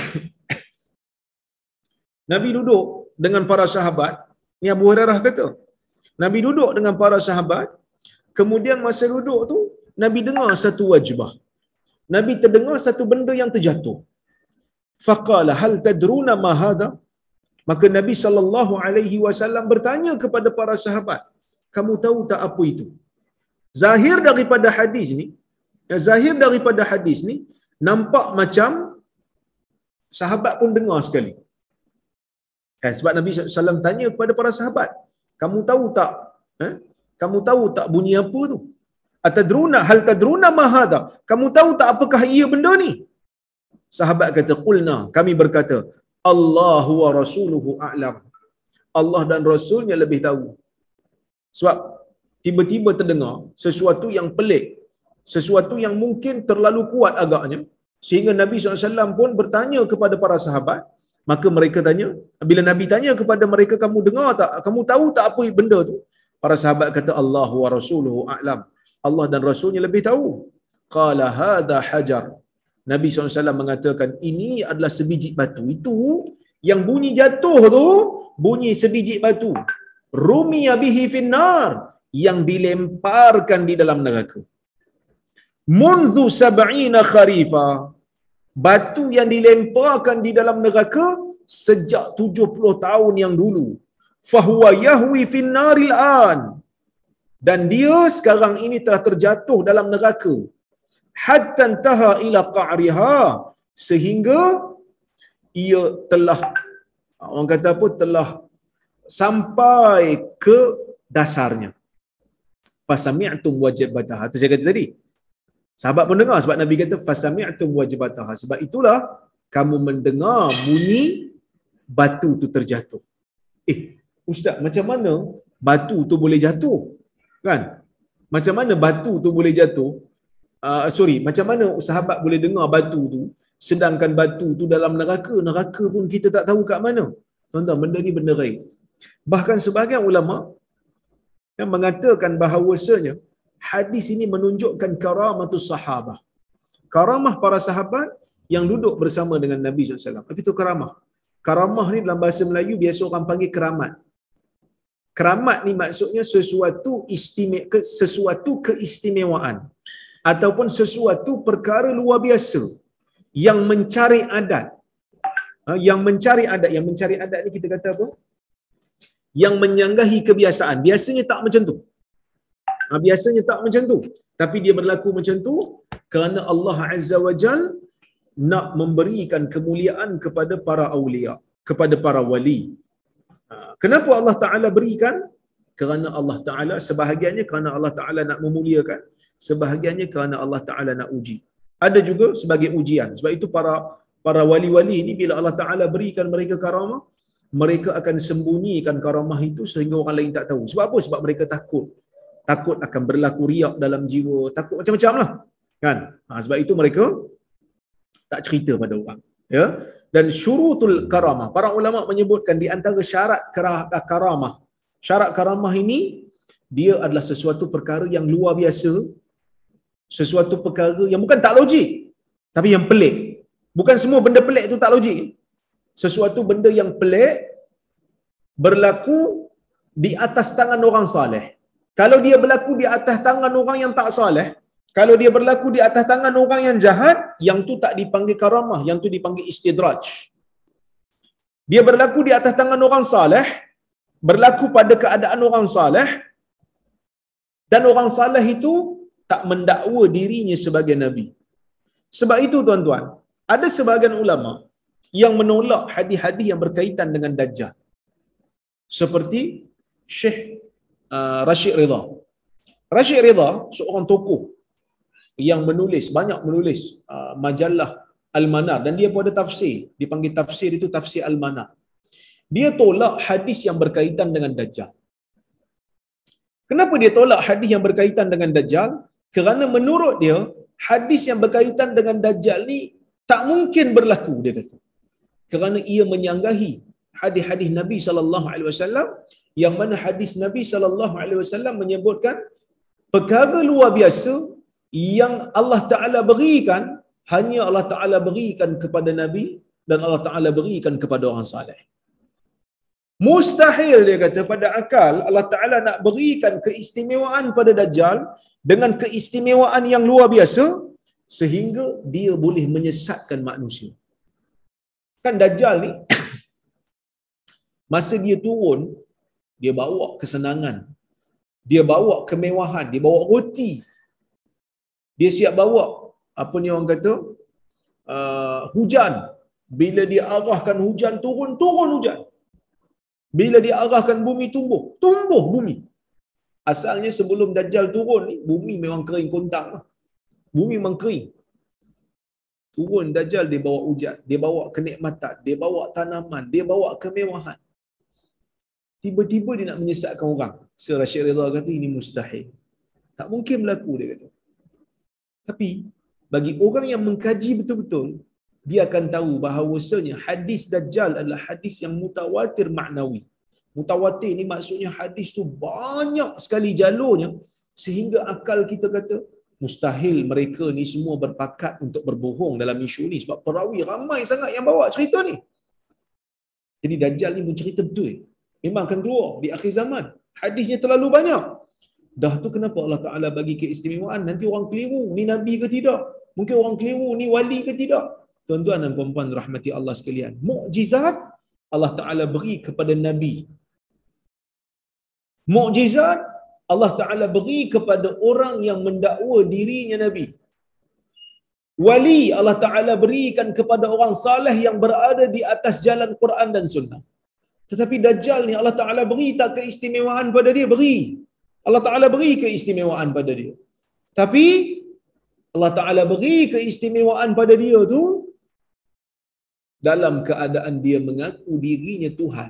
Nabi duduk dengan para sahabat, ni Abu Hurairah kata, Nabi duduk dengan para sahabat, kemudian masa duduk tu Nabi dengar satu wajbah. Nabi terdengar satu benda yang terjatuh. Faqala hal tadruna ma hadha? Maka Nabi sallallahu alaihi wasallam bertanya kepada para sahabat, kamu tahu tak apa itu? Zahir daripada hadis ni, zahir daripada hadis ni nampak macam sahabat pun dengar sekali. Kan, sebab Nabi SAW tanya kepada para sahabat, kamu tahu tak? Kamu tahu tak bunyi apa tu? Atadruna hal tadruna ma hadha? Kamu tahu tak apakah ia benda ni? Sahabat kata, qulna, kami berkata, Allahu wa rasuluhu a'lam. Allah dan Rasulnya lebih tahu. Sebab tiba-tiba terdengar sesuatu yang pelik, sesuatu yang mungkin terlalu kuat agaknya, sehingga Nabi SAW pun bertanya kepada para sahabat. Maka mereka tanya, bila Nabi tanya kepada mereka, kamu dengar tak? Kamu tahu tak apa benda tu? Para sahabat kata, Allahu wa rasuluhu a'lam. Allah dan Rasulnya lebih tahu. Qala hadha hajar. Nabi SAW mengatakan, ini adalah sebiji batu. Itu yang bunyi jatuh tu, bunyi sebiji batu. Rumiya bihi finnar, yang dilemparkan di dalam neraka. Munzu sab'ina kharifa, batu yang dilemparkan di dalam neraka sejak 70 tahun yang dulu. Fahuwa yahwi finnaril an, dan dia sekarang ini telah terjatuh dalam neraka. Hatta intaha ila qa'riha, sehingga ia telah, orang kata apa, telah sampai ke dasarnya. Fasami'tum wajibataha, itu saya kata tadi. Sahabat pun dengar, sebab Nabi kata fasami'tum wajibataha, sebab itulah kamu mendengar bunyi batu tu terjatuh. Ustaz, macam mana batu tu boleh jatuh? Kan? Macam mana batu tu boleh jatuh? Macam mana sahabat boleh dengar batu tu, sedangkan batu tu dalam neraka? Neraka pun kita tak tahu kat mana. Tuan-tuan, benda ni benda gaib. Bahkan sebahagian ulama yang mengatakan bahawasanya hadis ini menunjukkan karamatus sahabah. Karamah para sahabat yang duduk bersama dengan Nabi SAW. Apa itu karamah? Karamah ni dalam bahasa Melayu biasa orang panggil keramat. Keramat ni maksudnya sesuatu keistimewaan ataupun sesuatu perkara luar biasa yang mencari adat. Yang mencari adat ni kita kata apa? Yang menyanggahi kebiasaan. Biasanya tak macam tu. Biasanya tak macam tu. Tapi dia berlaku macam tu kerana Allah Azza wa Jal nak memberikan kemuliaan kepada para awliya, kepada para wali. Kenapa Allah Ta'ala berikan? Kerana Allah Ta'ala, sebahagiannya kerana Allah Ta'ala nak memuliakan, sebahagiannya kerana Allah Ta'ala nak uji. Ada juga sebagai ujian. Sebab itu para wali-wali ni bila Allah Ta'ala berikan mereka karamah, mereka akan sembunyikan karamah itu sehingga orang lain tak tahu. Sebab apa? Sebab mereka takut akan berlaku riak dalam jiwa, takut macam-macam lah. Kan? Sebab itu mereka tak cerita pada orang. Ya? Dan syurutul karamah, para ulama menyebutkan di antara syarat karamah. Syarat karamah ini, dia adalah sesuatu perkara yang luar biasa, sesuatu perkara yang bukan tak logik, tapi yang pelik. Bukan semua benda pelik itu tak logik. Sesuatu benda yang pelik berlaku di atas tangan orang saleh. Kalau dia berlaku di atas tangan orang yang tak saleh, kalau dia berlaku di atas tangan orang yang jahat, yang tu tak dipanggil karamah, yang tu dipanggil istidraj. Dia berlaku di atas tangan orang saleh, berlaku pada keadaan orang saleh, dan orang saleh itu tak mendakwa dirinya sebagai nabi. Sebab itu tuan-tuan, ada sebahagian ulama yang menolak hadis-hadis yang berkaitan dengan Dajjal. Seperti Syekh Rashid Ridha. Rashid Ridha seorang tokoh yang banyak menulis majalah Al-Manar, dan dia pun ada tafsir, dipanggil tafsir itu tafsir Al-Manar. Dia tolak hadis yang berkaitan dengan Dajjal. Kenapa dia tolak hadis yang berkaitan dengan Dajjal? Kerana menurut dia hadis yang berkaitan dengan Dajjal ni tak mungkin berlaku, dia kata. Kerana ia menyanggahi hadis-hadis Nabi SAW, yang mana hadis Nabi SAW menyebutkan perkara luar biasa yang Allah Ta'ala berikan, hanya Allah Ta'ala berikan kepada Nabi dan Allah Ta'ala berikan kepada orang saleh. Mustahil, dia kata, pada akal Allah Ta'ala nak berikan keistimewaan pada Dajjal dengan keistimewaan yang luar biasa sehingga dia boleh menyesatkan manusia. Kan Dajjal ni masa dia turun, dia bawa kesenangan, dia bawa kemewahan, dia bawa roti, dia siap bawa apa ni orang kata hujan. Bila dia arahkan hujan turun hujan. Bila dia arahkan bumi tumbuh bumi. Asalnya sebelum Dajjal turun ni, bumi memang kering kontang lah. Bumi memang kering. Turun Dajjal, dia bawa hujan, dia bawa kenikmatan, dia bawa tanaman, dia bawa kemewahan. Tiba-tiba dia nak menyesatkan orang. Sir Rashid Ridha kata ini mustahil. Tak mungkin berlaku, dia kata. Tapi bagi orang yang mengkaji betul-betul, dia akan tahu bahawasanya hadis Dajjal adalah hadis yang mutawatir maknawi. Mutawatir ni maksudnya hadis tu banyak sekali jalurnya sehingga akal kita kata mustahil mereka ni semua berpakat untuk berbohong dalam isu ni sebab perawi ramai sangat yang bawa cerita ni. Jadi Dajjal ni pun cerita betul. Memang akan keluar di akhir zaman. Hadisnya terlalu banyak. Dah tu kenapa Allah Ta'ala bagi keistimewaan? Nanti orang keliru ni nabi ke tidak? Mungkin orang keliru ni wali ke tidak? Tuan-tuan dan puan-puan rahmati Allah sekalian, mukjizat Allah Ta'ala beri kepada nabi. Mukjizat Allah Ta'ala beri kepada orang yang mendakwa dirinya nabi. Wali Allah Ta'ala berikan kepada orang saleh yang berada di atas jalan Quran dan Sunnah. Tetapi Dajjal ni Allah Ta'ala beri tak keistimewaan pada dia? Beri. Allah Ta'ala beri keistimewaan pada dia. Tapi Allah Ta'ala beri keistimewaan pada dia tu dalam keadaan dia mengaku dirinya Tuhan.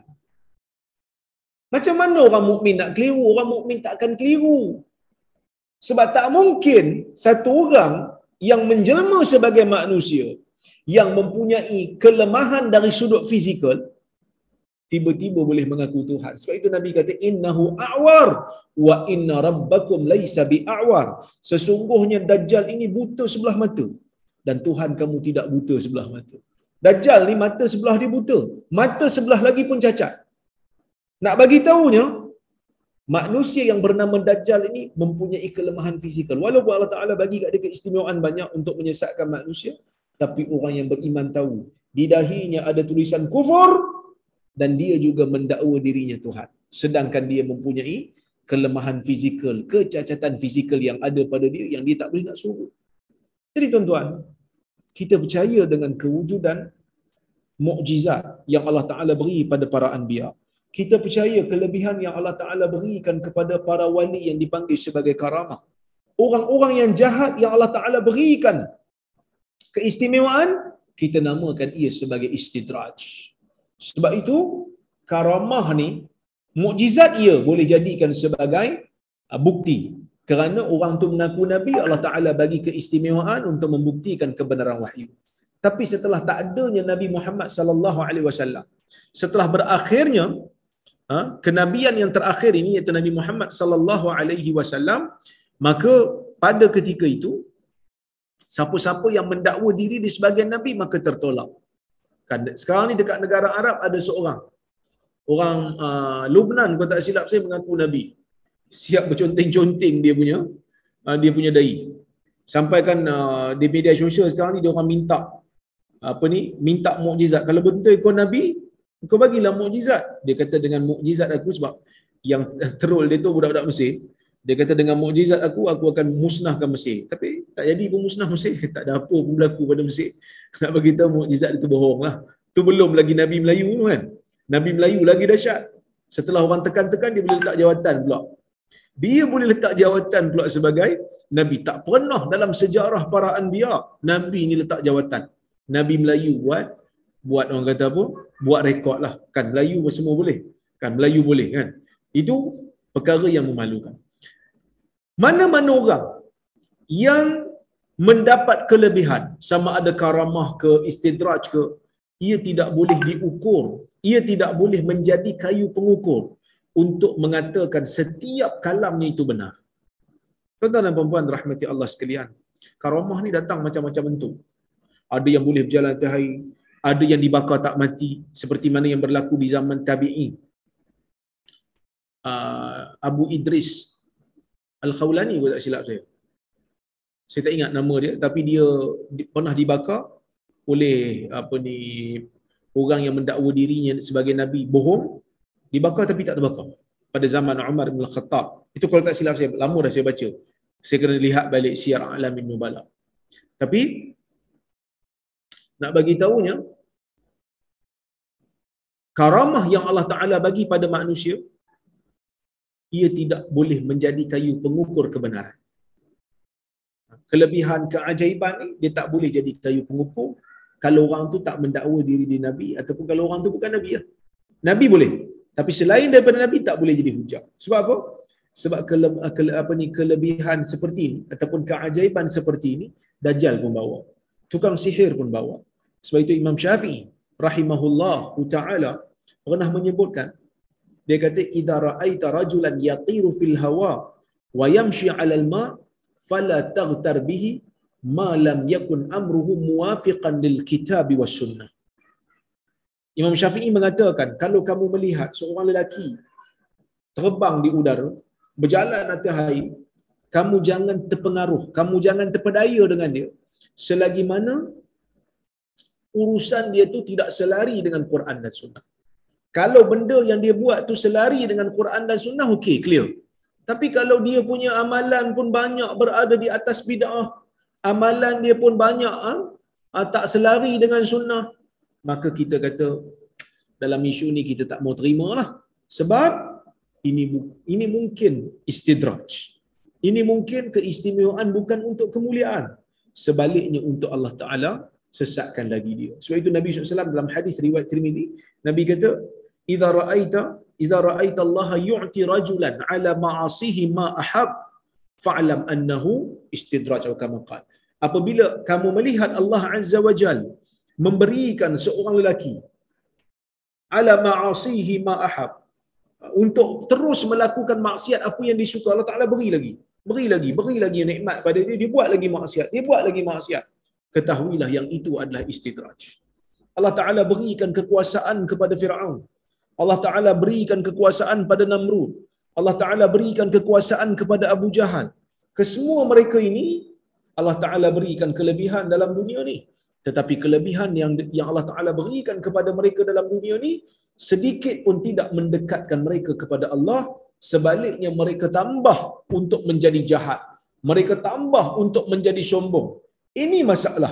Macam mana orang mukmin nak keliru? Orang mukmin tak akan keliru. Sebab tak mungkin satu orang yang menjelma sebagai manusia, yang mempunyai kelemahan dari sudut fizikal, tiba-tiba boleh mengaku Tuhan. Sebab itu Nabi kata innahu a'war wa inna rabbakum laisa bi'awar. Sesungguhnya Dajjal ini buta sebelah mata dan Tuhan kamu tidak buta sebelah mata. Dajjal ni mata sebelah dia buta, mata sebelah lagi pun cacat. Nak bagi tahunya manusia yang bernama Dajjal ini mempunyai kelemahan fizikal. Walaupun Allah Ta'ala bagi kat dia keistimewaan banyak untuk menyesatkan manusia, tapi orang yang beriman tahu di dahinya ada tulisan kufur dan dia juga mendakwa dirinya Tuhan. Sedangkan dia mempunyai kelemahan fizikal, kecacatan fizikal yang ada pada dia yang dia tak boleh nak suruh. Jadi tuan-tuan, kita percaya dengan kewujudan mukjizat yang Allah Ta'ala beri pada para anbiya. Kita percaya kelebihan yang Allah Ta'ala berikan kepada para wali yang dipanggil sebagai karamah. Orang-orang yang jahat yang Allah Ta'ala berikan keistimewaan, kita namakan ia sebagai istidraj. Sebab itu, karamah ni, mukjizat ia boleh jadikan sebagai bukti. Kerana orang tu mengaku Nabi, Allah Ta'ala bagi keistimewaan untuk membuktikan kebenaran wahyu. Tapi setelah tak adanya Nabi Muhammad sallallahu alaihi wasallam, setelah berakhirnya kenabian yang terakhir ini iaitu Nabi Muhammad sallallahu alaihi wasallam, maka pada ketika itu siapa-siapa yang mendakwa diri di sebagai nabi maka tertolak. Kan sekarang ni dekat negara Arab ada seorang orang Lubnan kalau tak silap saya mengaku nabi. Siap berconteng-conteng dia punya dai. Sampaikan di media sosial sekarang ni dia orang minta mukjizat. Kalau betul kau nabi, kau bagilah mukjizat. Dia kata dengan mukjizat aku, sebab yang troll dia tu budak-budak Mesir. Dia kata dengan mukjizat aku akan musnahkan Mesir. Tapi tak jadi pun musnah Mesir. Tak ada apa pun berlaku pada Mesir. Nak bagi tahu mukjizat itu bohong lah. Tu belum lagi Nabi Melayu kan. Nabi Melayu lagi dahsyat. Setelah orang tekan-tekan, dia boleh letak jawatan pula. Dia boleh letak jawatan pula sebagai Nabi. Tak pernah dalam sejarah para anbiya Nabi ni letak jawatan. Nabi Melayu buat orang kata apa? Buat rekod lah. Kan Melayu semua boleh. Kan Melayu boleh kan. Itu perkara yang memalukan. Mana-mana orang yang mendapat kelebihan, sama ada karamah ke, istidraj ke, ia tidak boleh diukur. Ia tidak boleh menjadi kayu pengukur untuk mengatakan setiap kalamnya itu benar. Tuan-tuan dan puan-puan rahmati Allah sekalian, karamah ni datang macam-macam bentuk. Ada yang boleh berjalan atas air, ada yang dibakar tak mati, seperti mana yang berlaku di zaman tabi'in. Abu Idris Al-Khawlani kalau tak silap saya. Saya tak ingat nama dia, tapi dia pernah dibakar oleh orang yang mendakwa dirinya sebagai nabi, bohong, dibakar tapi tak terbakar. pada zaman Umar bin Khattab. Itu kalau tak silap saya, lama dah saya baca. Saya kena lihat balik Siyar A'lamin Nubala. Tapi nak bagi tahunya, karamah yang Allah Ta'ala bagi pada manusia, ia tidak boleh menjadi kayu pengukur kebenaran. Kelebihan keajaiban ni, dia tak boleh jadi kayu pengukur kalau orang tu tak mendakwa diri dia Nabi, ataupun kalau orang tu bukan Nabi lah. Nabi boleh, tapi selain daripada Nabi tak boleh jadi hujah. Sebab apa? Sebab kelebihan seperti ini ataupun keajaiban seperti ini Dajjal pun bawa, tukang sihir pun bawa. Sebab itu Imam Syafi'i rahimahullahu ta'ala pernah menyebutkan, dia kata, idza ra'aita rajulan yatiru fil hawa wa yamshi 'alal ma fala taghtar bihi ma lam yakun amruhu muwafiqan lil kitab was sunnah. Imam Syafi'i mengatakan, kalau kamu melihat seorang lelaki terbang di udara, berjalan atas air, kamu jangan terpengaruh, kamu jangan terpedaya dengan dia selagi mana urusan dia tu tidak selari dengan Quran dan Sunnah. Kalau benda yang dia buat tu selari dengan Quran dan Sunnah, okey, clear. Tapi kalau dia punya amalan pun banyak berada di atas bid'ah, amalan dia pun banyak tak selari dengan Sunnah, maka kita kata dalam isu ni kita tak mau terima lah. Sebab ini mungkin istidraj. Ini mungkin keistimewaan bukan untuk kemuliaan. Sebaliknya untuk Allah Ta'ala sesatkan lagi dia. Sebab itu Nabi SAW dalam hadis riwayat Tirmizi, Nabi kata, idza ra'aita Allah yu'ti rajulan ala ma'asihi ma ahab fa'lam annahu istidraj atau kama qala. Apabila kamu melihat Allah Azza wa Jalla memberikan seorang lelaki ala ma'asihi ma ahab, untuk terus melakukan maksiat apa yang disuka, Allah Ta'ala beri lagi nikmat pada dia, dia buat lagi maksiat, ketahuilah yang itu adalah istidraj. Allah Ta'ala berikan kekuasaan kepada Fir'aun, Allah Ta'ala berikan kekuasaan pada Namrud, Allah Ta'ala berikan kekuasaan kepada Abu Jahal. Kesemua mereka ini Allah Ta'ala berikan kelebihan dalam dunia ni. Tetapi kelebihan yang Allah Ta'ala berikan kepada mereka dalam dunia ni sedikit pun tidak mendekatkan mereka kepada Allah. Sebaliknya mereka tambah untuk menjadi jahat, mereka tambah untuk menjadi sombong. Ini masalah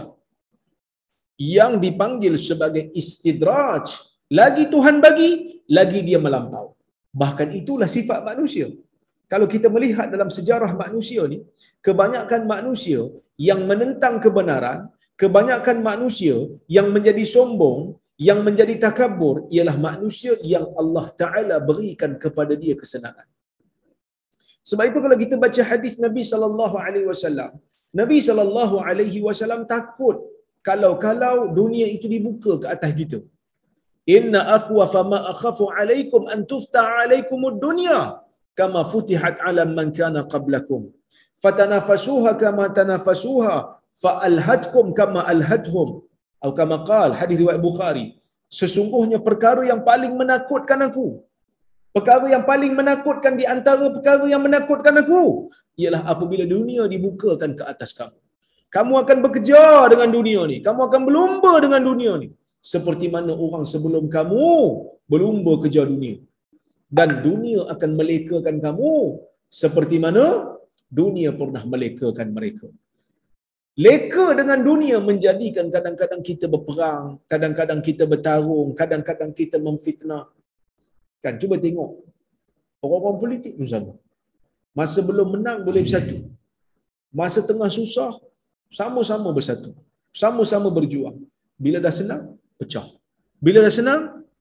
yang dipanggil sebagai istidraj. Lagi Tuhan bagi, lagi dia melampau. Bahkan itulah sifat manusia. Kalau kita melihat dalam sejarah manusia ni, kebanyakan manusia yang menentang kebenaran, kebanyakan manusia yang menjadi sombong, yang menjadi takabur, ialah manusia yang Allah Ta'ala berikan kepada dia kesenangan. Sebab itu kalau kita baca hadis Nabi sallallahu alaihi wasallam, Nabi sallallahu alaihi wasallam takut kalau dunia itu dibuka ke atas kita. Inna akhwafa ma akhafu alaikum an tufta'a alaikumud dunya kama futihat ala man kana qablakum fatanafasuha kama tanafasuha fa'alhatkum kama alhathum, atau kama qala, hadis riwayat Bukhari. Sesungguhnya perkara yang paling menakutkan aku, perkara yang paling menakutkan di antara perkara yang menakutkan aku, ialah apabila dunia dibukakan ke atas kamu. Kamu akan bekerja dengan dunia ni, kamu akan berlumba dengan dunia ni, seperti mana orang sebelum kamu berlumba kejar dunia. Dan dunia akan melekakan kamu seperti mana dunia pernah melekakan mereka. Leka dengan dunia menjadikan kadang-kadang kita berperang, kadang-kadang kita bertarung, kadang-kadang kita memfitnah. Kan, cuba tengok orang-orang politik pun sama. Masa belum menang boleh bersatu, masa tengah susah sama-sama bersatu, sama-sama berjuang. Bila dah senang, pecah. Bila dah senang,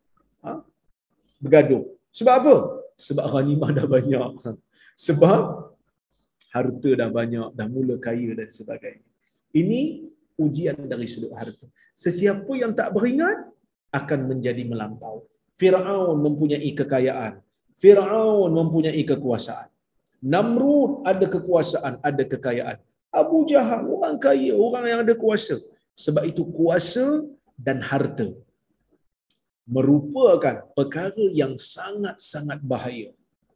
bergaduh. Sebab apa? Sebab ghanimah dah banyak, sebab harta dah banyak, dah mula kaya dan sebagainya. Ini ujian dari sudut harta. Sesiapa yang tak beringat akan menjadi melampau. Fir'aun mempunyai kekayaan, Fir'aun mempunyai kekuasaan, Namrud ada kekuasaan, ada kekayaan, Abu Jahal orang kaya, orang yang ada kuasa. Sebab itu kuasa dan harta merupakan perkara yang sangat-sangat bahaya.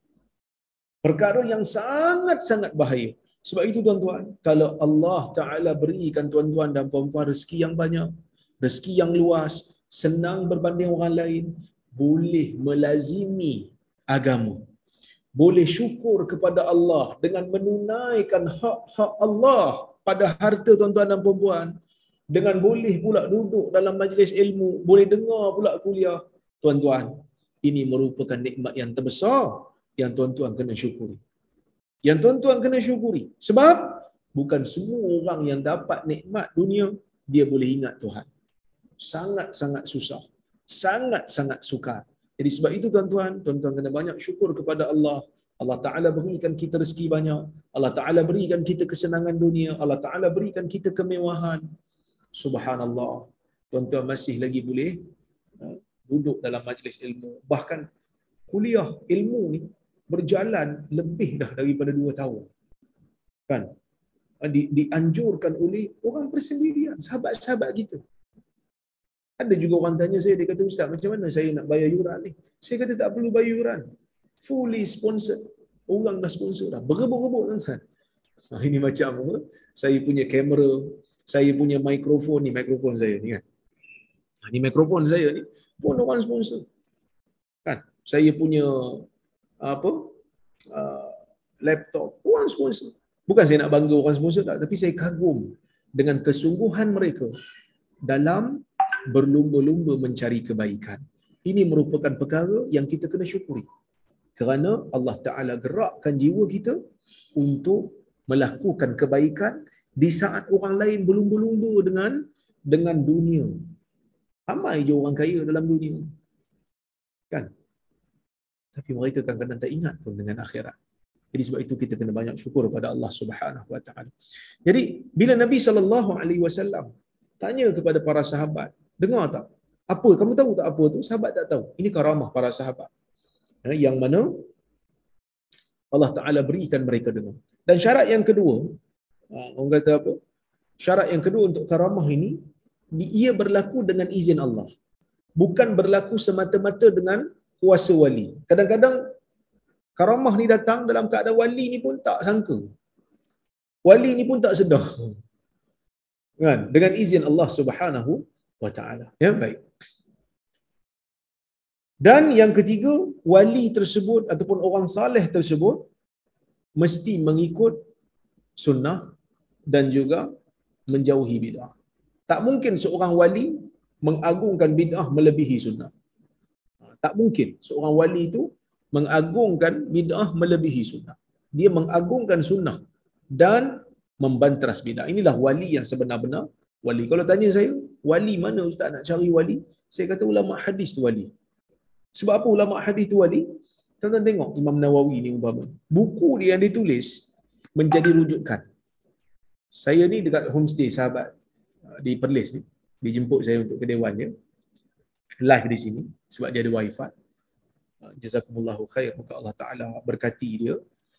Perkara yang sangat-sangat bahaya. Sebab itu tuan-tuan, kalau Allah Ta'ala berikan tuan-tuan dan puan-puan rezeki yang banyak, rezeki yang luas, senang berbanding orang lain, boleh melazimi agama, boleh syukur kepada Allah dengan menunaikan hak-hak Allah pada harta tuan-tuan dan puan-puan, dengan boleh pula duduk dalam majlis ilmu, boleh dengar pula kuliah, tuan-tuan, ini merupakan nikmat yang terbesar yang tuan-tuan kena syukuri. Yang tuan-tuan kena syukuri. Sebab bukan semua orang yang dapat nikmat dunia dia boleh ingat Tuhan. Sangat-sangat susah. Sangat-sangat sukar. Jadi sebab itu tuan-tuan kena banyak syukur kepada Allah. Allah Ta'ala berikan kita rezeki banyak. Allah Ta'ala berikan kita kesenangan dunia. Allah Ta'ala berikan kita kemewahan. Subhanallah. Tuan-tuan masih lagi boleh duduk dalam majlis ilmu. Bahkan kuliah ilmu ni berjalan lebih dah daripada 2 tahun. Kan? Dianjurkan oleh orang persendirian, sahabat-sahabat kita. Ada juga orang tanya saya, dia kata, "Ustaz, macam mana saya nak bayar yuran ni?" Saya kata tak perlu bayar yuran. Fully sponsored. Orang dah sponsor dah. Berebut-rebut kan. Ini macam apa? Saya punya kamera, saya punya mikrofon ni, mikrofon saya ni kan. Ni mikrofon saya ni pun orang sponsor. Kan? Saya punya apa? Laptop, orang sponsor. Bukan saya nak bangga orang sponsor tak, tapi saya kagum dengan kesungguhan mereka dalam berlumba-lumba mencari kebaikan. Ini merupakan perkara yang kita kena syukuri. Kerana Allah Ta'ala gerakkan jiwa kita untuk melakukan kebaikan di saat orang lain berlumba-lumba dengan dunia. Ramai je orang kaya dalam dunia. Kan? Tapi mereka kadang-kadang tak ingat pun dengan akhirat. Jadi sebab itu kita kena banyak syukur pada Allah Subhanahu Wa Taala. Jadi bila Nabi SAW tanya kepada para sahabat, dengar tak? Apa? Kamu tahu tak apa tu? Sahabat tak tahu. Ini karamah para sahabat. Yang mana Allah Ta'ala berikan mereka dengar. Dan syarat yang kedua, orang kata apa? Syarat yang kedua untuk karamah ini, ia berlaku dengan izin Allah. Bukan berlaku semata-mata dengan kuasa wali. Kadang-kadang karamah ni datang dalam keadaan wali ni pun tak sangka. Wali ni pun tak sedar. Kan? Dengan izin Allah Subhanahu Wa Ta'ala. Ya, baik. Dan yang ketiga, wali tersebut ataupun orang saleh tersebut mesti mengikut sunnah dan juga menjauhi bid'ah. Tak mungkin seorang wali mengagungkan bid'ah melebihi sunnah. Tak mungkin seorang wali itu mengagungkan bid'ah melebihi sunnah. Dia mengagungkan sunnah dan membantras bid'ah. Inilah wali yang sebenar-benar wali. Kalau tanya saya, wali mana ustaz nak cari wali? Saya kata ulama hadis tu wali. Sebab apa ulama hadis tu wali? Tuan-tuan tengok Imam Nawawi ni umpama. Buku dia yang ditulis menjadi rujukan. Saya ni dekat homestay sahabat di Perlis ni, dia jemput saya untuk ke dewan dia. Live di sini sebab dia ada wifi. Jazakumullahu khair, moga Allah Taala berkati dia.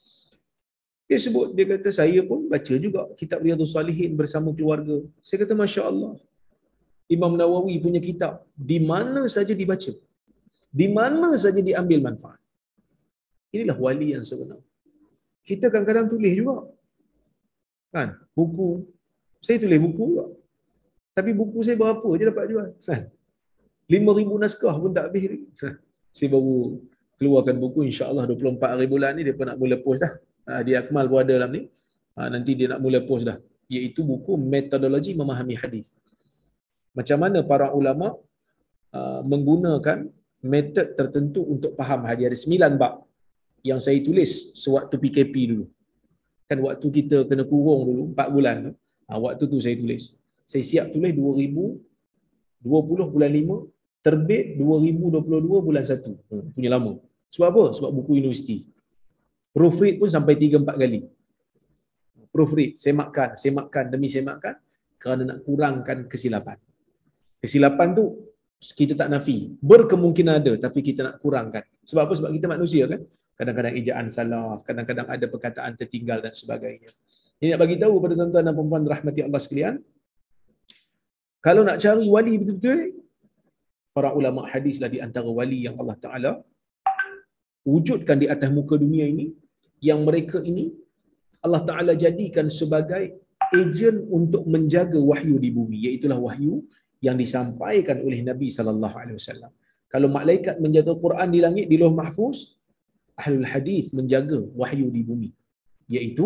Dia sebut, dia kata saya pun baca juga kitab Riyadhus Salihin bersama keluarga. Saya kata masya-Allah. Imam Nawawi punya kitab di mana saja dibaca. Di mana saja diambil manfaat. Inilah wali yang sebenar. Kita kadang-kadang tulis juga. Kan? Buku. Saya tulis buku juga. Tapi buku saya berapa je dapat jual? Kan? 5,000 naskah pun tak habis. Saya baru keluarkan buku, insya-Allah 24 hari bulan ni dia pun nak mula post dah. Dia Akmal pun ada dalam ni. Nanti dia nak mula post dah. Iaitu buku metodologi memahami hadis. Macam mana para ulama menggunakan metod tertentu untuk faham hadis. Ada 9 bab yang saya tulis sewaktu PKP dulu. Kan waktu kita kena kurung dulu 4 bulan tu. Waktu tu saya tulis. Saya siap tulis 2020 bulan 5, terbit 2022 bulan 1. Punya lama. Sebab apa? Sebab buku universiti. Proofread pun sampai 3-4 kali. Proofread, semakkan demi semakkan kerana nak kurangkan kesilapan. Kesilapan tu kita tak nafi, berkemungkinan ada, tapi kita nak kurangkan. Sebab apa? Sebab kita manusia kan. Kadang-kadang ejaan salah, kadang-kadang ada perkataan tertinggal dan sebagainya. Ini nak bagi tahu kepada tuan-tuan dan puan-puan rahmati Allah sekalian, kalau nak cari wali betul-betul, para ulama hadislah di antara wali yang Allah Ta'ala wujudkan di atas muka dunia ini, yang mereka ini Allah Ta'ala jadikan sebagai ejen untuk menjaga wahyu di bumi, iaitulah wahyu yang disampaikan oleh Nabi sallallahu alaihi wasallam. Kalau malaikat menjaga Quran di langit, di Lauh Mahfuz, ahlul hadis menjaga wahyu di bumi, iaitu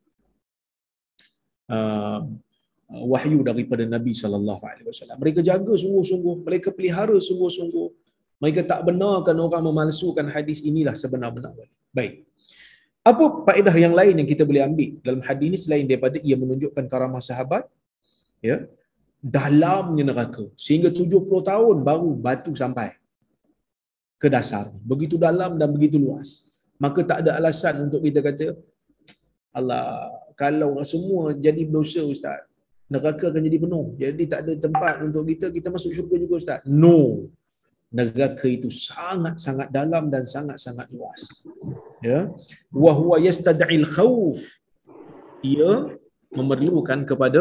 uh, wahyu daripada Nabi sallallahu alaihi wasallam. Mereka jaga sungguh-sungguh, mereka pelihara sungguh-sungguh. Mereka tak benarkan orang memalsukan hadis, inilah sebenar-benar wali. Baik. Apa faedah yang lain yang kita boleh ambil dalam hadis ini selain daripada ia menunjukkan karamah sahabat, ya, dalamnya neraka sehingga 70 tahun baru batu sampai ke dasar. Begitu dalam dan begitu luas. Maka tak ada alasan untuk kita kata, Allah, kalau semua jadi berdosa ustaz, neraka akan jadi penuh. Jadi tak ada tempat untuk kita masuk syurga juga ustaz. No. Neraka itu sangat-sangat dalam dan sangat-sangat luas. Ya. Wa huwa yastad'il khauf. Ia memerlukan kepada,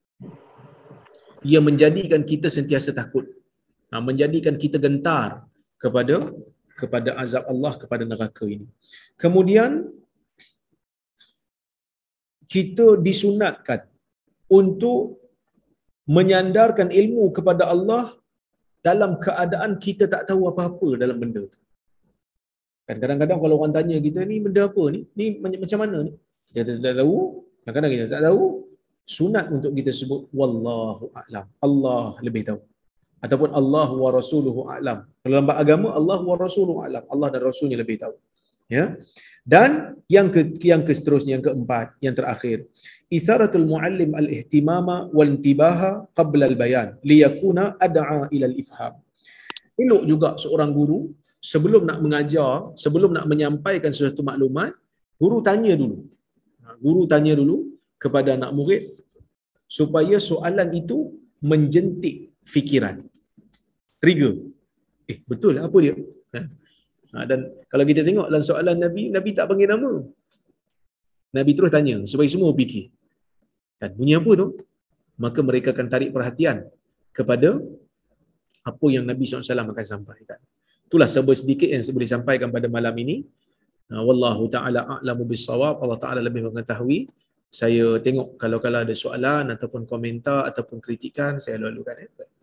ia menjadikan kita sentiasa takut. Menjadikan kita gentar kepada azab Allah, kepada neraka ini. Kemudian kita disunatkan untuk menyandarkan ilmu kepada Allah dalam keadaan kita tak tahu apa-apa dalam benda tu. Kan kadang-kadang kalau orang tanya kita, ni benda apa ni? Ni macam mana ni? Kita tak tahu. Kadang-kadang kita tak tahu. Sunat untuk kita sebut wallahu a'lam. Allah lebih tahu. Ataupun Allah wa rasuluhu a'lam. Dalam agama Allah wa rasuluhu a'lam. Allah dan rasulnya lebih tahu. Ya. Dan yang seterusnya, yang keempat, yang terakhir, itharatul muallim al-ihtimama wal intibaha qabla al-bayan liyakuna ad'a ila al-ifham. Elok juga seorang guru sebelum nak mengajar, sebelum nak menyampaikan sesuatu maklumat, guru tanya dulu. Guru tanya dulu kepada anak murid supaya soalan itu menjentik fikiran. Trigger. Betul apa dia? Dan kalau kita tengok dalam soalan Nabi tak panggil nama. Nabi terus tanya supaya semua fikir. Dan bunyi apa tu? Maka mereka akan tarik perhatian kepada apa yang Nabi SAW akan sampaikan. Itulah sedikit yang saya boleh sampaikan pada malam ini. Wallahu ta'ala a'lamu bis-shawab. Allah Ta'ala lebih mengetahui. Saya tengok kalau ada soalan ataupun komentar ataupun kritikan, saya lalukan.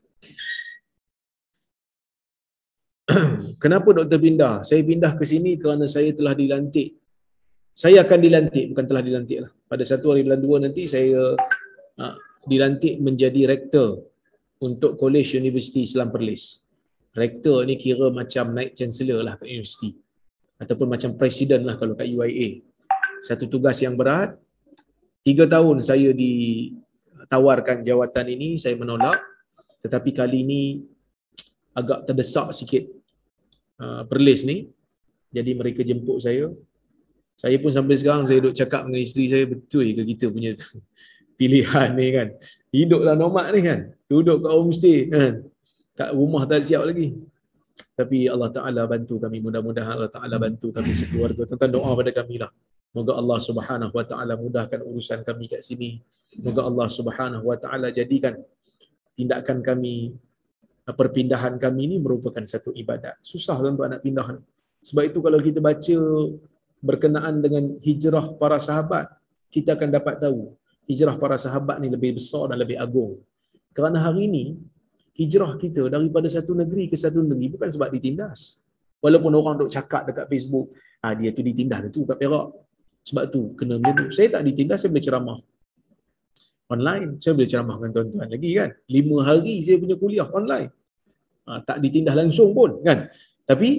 Kenapa doktor pindah? Saya pindah ke sini kerana saya telah dilantik. Saya akan dilantik, bukan telah dilantik lah. Pada 1 hari bulan 2 nanti saya dilantik menjadi rektor untuk College Universiti Islam Perlis. Rektor ni kira macam naik chancellor lah kat universiti. Ataupun macam presiden lah kalau kat UIA. Satu tugas yang berat. 3 tahun saya ditawarkan jawatan ini, saya menolak. Tetapi kali ini agak terdesak sikit Perlis ni. Jadi mereka jemput saya. Saya pun sampai sekarang saya duk cakap dengan isteri saya, betul ke kita punya pilihan ni kan. Hiduplah nomad ni kan. Duduk kat homestay kan. Tak, rumah tak siap lagi. Tapi Allah Ta'ala bantu kami. Mudah-mudahan Allah Ta'ala bantu kami sekeluarga. Tuan-tuan doa pada kami lah. Moga Allah Subhanahu Wa Ta'ala mudahkan urusan kami kat sini. Moga Allah Subhanahu Wa Ta'ala jadikan tindakan kami, perpindahan kami ini merupakan satu ibadat. Susah tuan-tuan nak pindah ni. Sebab itu kalau kita baca berkenaan dengan hijrah para sahabat, kita akan dapat tahu hijrah para sahabat ni lebih besar dan lebih agung. Kerana hari ini hijrah kita daripada satu negeri ke satu negeri bukan sebab ditindas. Walaupun orang duk cakap dekat Facebook, dia tu ditindas tu kat Perak. Sebab tu kena macam tu. Saya tak ditindas, saya boleh ceramah online. Saya boleh ceramah dengan tuan-tuan lagi kan. 5 hari saya punya kuliah online. Tak ditindas langsung pun kan. Tapi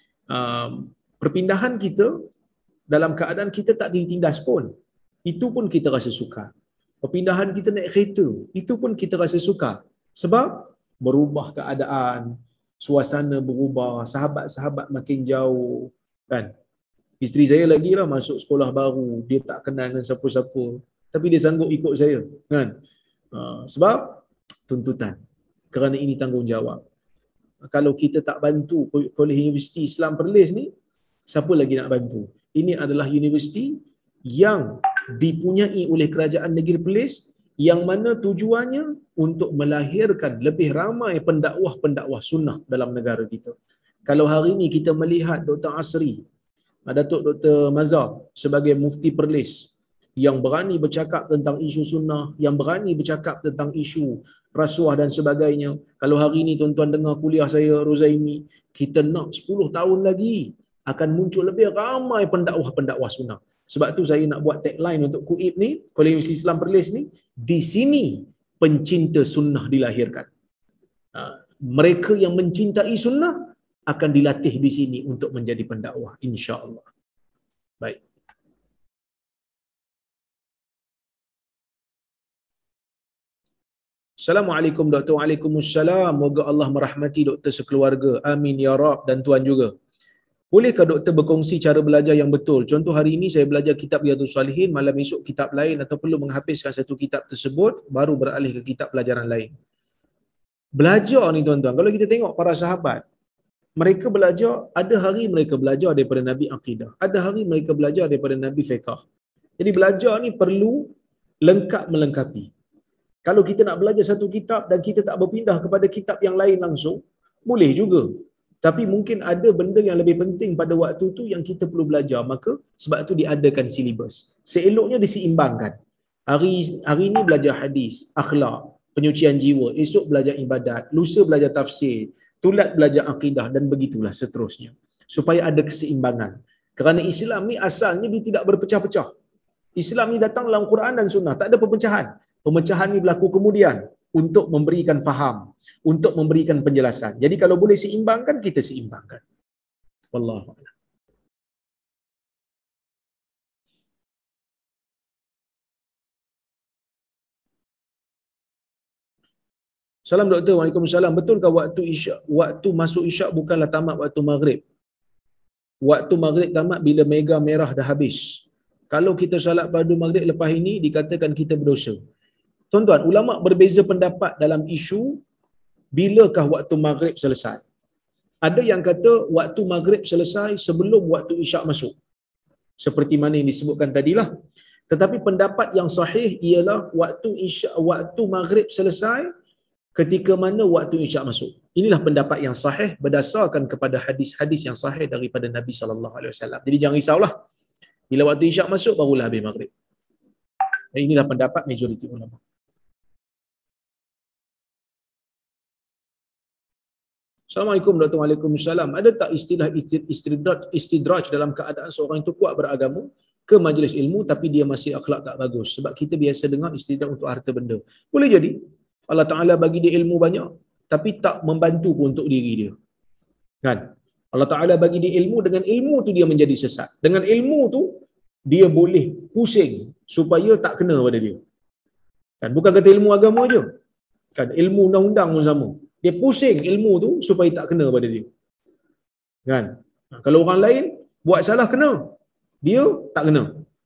perpindahan kita dalam keadaan kita tak ditindas pun, itu pun kita rasa suka. Perpindahan kita naik kereta, itu pun kita rasa suka. Sebab berubah keadaan, suasana berubah, sahabat-sahabat makin jauh kan. Isteri saya lagi lah masuk sekolah baru, dia tak kenal dengan siapa-siapa, tapi dia sanggup ikut saya kan. Sebab tuntutan, kerana ini tanggungjawab. Kalau kita tak bantu Kolej Universiti Islam Perlis ni, siapa lagi nak bantu? Ini adalah universiti yang dipunyai oleh Kerajaan Negeri Perlis, yang mana tujuannya untuk melahirkan lebih ramai pendakwah-pendakwah sunnah dalam negara kita. Kalau hari ini kita melihat Dr. Asri, Datuk Dr. Mazhar sebagai mufti Perlis, yang berani bercakap tentang isu sunnah, yang berani bercakap tentang isu rasuah dan sebagainya. Kalau hari ini tuan-tuan dengar kuliah saya Rozaimi, kita nak 10 tahun lagi akan muncul lebih ramai pendakwah-pendakwah sunnah. Sebab tu saya nak buat tagline untuk KUIP ni, Kuala Universiti Islam Perlis ni, di sini pencinta sunnah dilahirkan. Mereka yang mencintai sunnah akan dilatih di sini untuk menjadi pendakwah, insya-Allah. Baik. Assalamualaikum Doktor. Waalaikumsalam. Moga Allah merahmati doktor sekeluarga. Amin ya Rab, dan tuan juga. Bolehkah doktor berkongsi cara belajar yang betul? Contoh hari ini saya belajar kitab Riyadhus Salihin, malam esok kitab lain, atau perlu menghabiskan satu kitab tersebut baru beralih ke kitab pelajaran lain. Belajar ni tuan-tuan, kalau kita tengok para sahabat, mereka belajar, ada hari mereka belajar daripada Nabi Aqidah, ada hari mereka belajar daripada Nabi Fiqh. Jadi belajar ni perlu lengkap melengkapi. Kalau kita nak belajar satu kitab dan kita tak berpindah kepada kitab yang lain langsung, boleh juga. Tapi mungkin ada benda yang lebih penting pada waktu tu yang kita perlu belajar. Maka sebab tu diadakan silibus. Seeloknya diseimbangkan. Hari ini belajar hadis, akhlak, penyucian jiwa. Esok belajar ibadat. Lusa belajar tafsir. Tulat belajar akidah dan begitulah seterusnya. Supaya ada keseimbangan. Kerana Islam ni asalnya dia tidak berpecah-pecah. Islam ni datang dalam Quran dan Sunnah. Tak ada perpecahan. Pemecahan ni berlaku kemudian untuk memberikan faham, untuk memberikan penjelasan. Jadi kalau boleh seimbangkan, kita seimbangkan. Wallahu a'lam. Salam doktor. Waalaikumsalam. Betulkah waktu masuk isyak bukanlah tamat waktu maghrib? Waktu maghrib tamat bila mega merah dah habis. Kalau kita salat pada maghrib lepas ini, dikatakan kita berdosa. Tuan-tuan, ulama berbeza pendapat dalam isu bilakah waktu maghrib selesai. Ada yang kata waktu maghrib selesai sebelum waktu isyak masuk. Seperti mana yang disebutkan tadilah. Tetapi pendapat yang sahih ialah waktu maghrib selesai ketika mana waktu isyak masuk. Inilah pendapat yang sahih berdasarkan kepada hadis-hadis yang sahih daripada Nabi sallallahu alaihi wasallam. Jadi jangan risaulah. Bila waktu isyak masuk barulah habis maghrib. Inilah pendapat majoriti ulama. Assalamualaikum Dr. Waalaikumsalam. Ada tak istilah istidraj dalam keadaan seorang itu kuat beragama ke majlis ilmu tapi dia masih akhlak tak bagus? Sebab kita biasa dengar istidraj untuk harta benda. Boleh jadi Allah Ta'ala bagi dia ilmu banyak tapi tak membantu pun untuk diri dia. Kan? Allah Ta'ala bagi dia ilmu, dengan ilmu tu dia menjadi sesat. Dengan ilmu tu dia boleh pusing supaya tak kena pada dia. Kan? Bukan kata ilmu agama je. Kan? Ilmu undang-undang pun sama. Dia pusing ilmu tu supaya tak kena pada dia. Kan? Kalau orang lain buat salah kena, dia tak kena.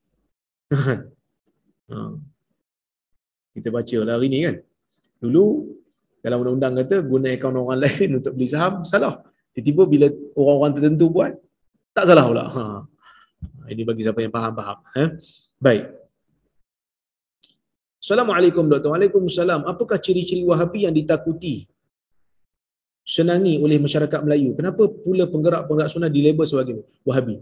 Kita baca lah hari ni kan. Dulu dalam undang-undang kata guna akaun orang lain untuk beli saham, salah. Tiba-tiba bila orang-orang tertentu buat, tak salah pula. Ini bagi siapa yang faham-faham. Baik. Assalamualaikum Dr. Waalaikumsalam. Apakah ciri-ciri Wahabi yang ditakuti, senangi oleh masyarakat Melayu? Kenapa pula penggerak-penggerak sunnah dilabel sebagai Wahabi?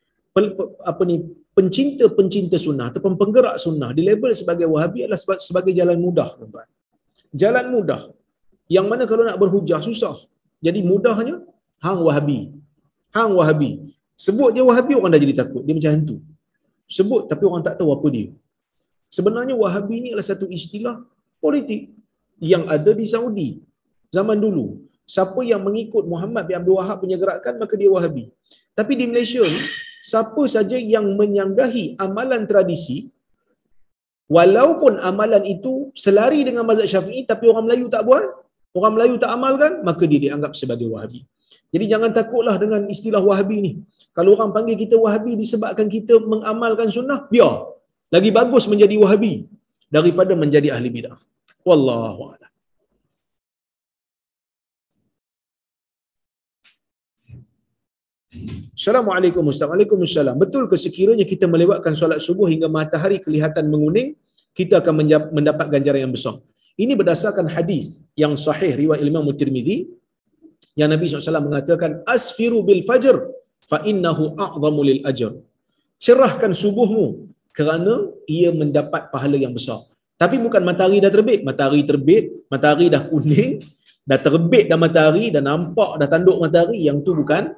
Pencinta-pencinta sunnah ataupun penggerak sunnah dilabel sebagai Wahabi adalah sebagai jalan mudah, tuan-tuan. Jalan mudah yang mana kalau nak berhujah susah. Jadi mudahnya hang Wahabi. Hang Wahabi. Sebut dia Wahabi orang dah jadi takut. Dia macam hantu. Sebut tapi orang tak tahu apa dia. Sebenarnya Wahabi ni adalah satu istilah politik yang ada di Saudi zaman dulu. Siapa yang mengikut Muhammad bin Abdul Wahab punya gerakan maka dia Wahabi. Tapi di Malaysia ni siapa saja yang menyanggahi amalan tradisi, walaupun amalan itu selari dengan mazhab Syafi'i tapi orang Melayu tak buat, orang Melayu tak amalkan, maka dia dianggap sebagai Wahabi. Jadi jangan takutlah dengan istilah Wahabi ni. Kalau orang panggil kita Wahabi disebabkan kita mengamalkan sunnah, biar. Lagi bagus menjadi Wahabi daripada menjadi ahli bidah. Wallahu a'lam. Assalamualaikum Ustaz. Waalaikumsalam. Betul ke sekiranya kita melewatkan solat subuh hingga matahari kelihatan menguning, kita akan mendapat ganjaran yang besar? Ini berdasarkan hadis yang sahih riwayat Imam Tirmizi yang Nabi SAW mengatakan asfiru bil fajr fa innahu a'zamu lil ajr. Cerahkan subuhmu kerana ia mendapat pahala yang besar. Tapi bukan matahari dah terbit, matahari terbit, matahari dah kuning, dah terbit dah matahari, dah nampak dah tanduk matahari, yang tu bukan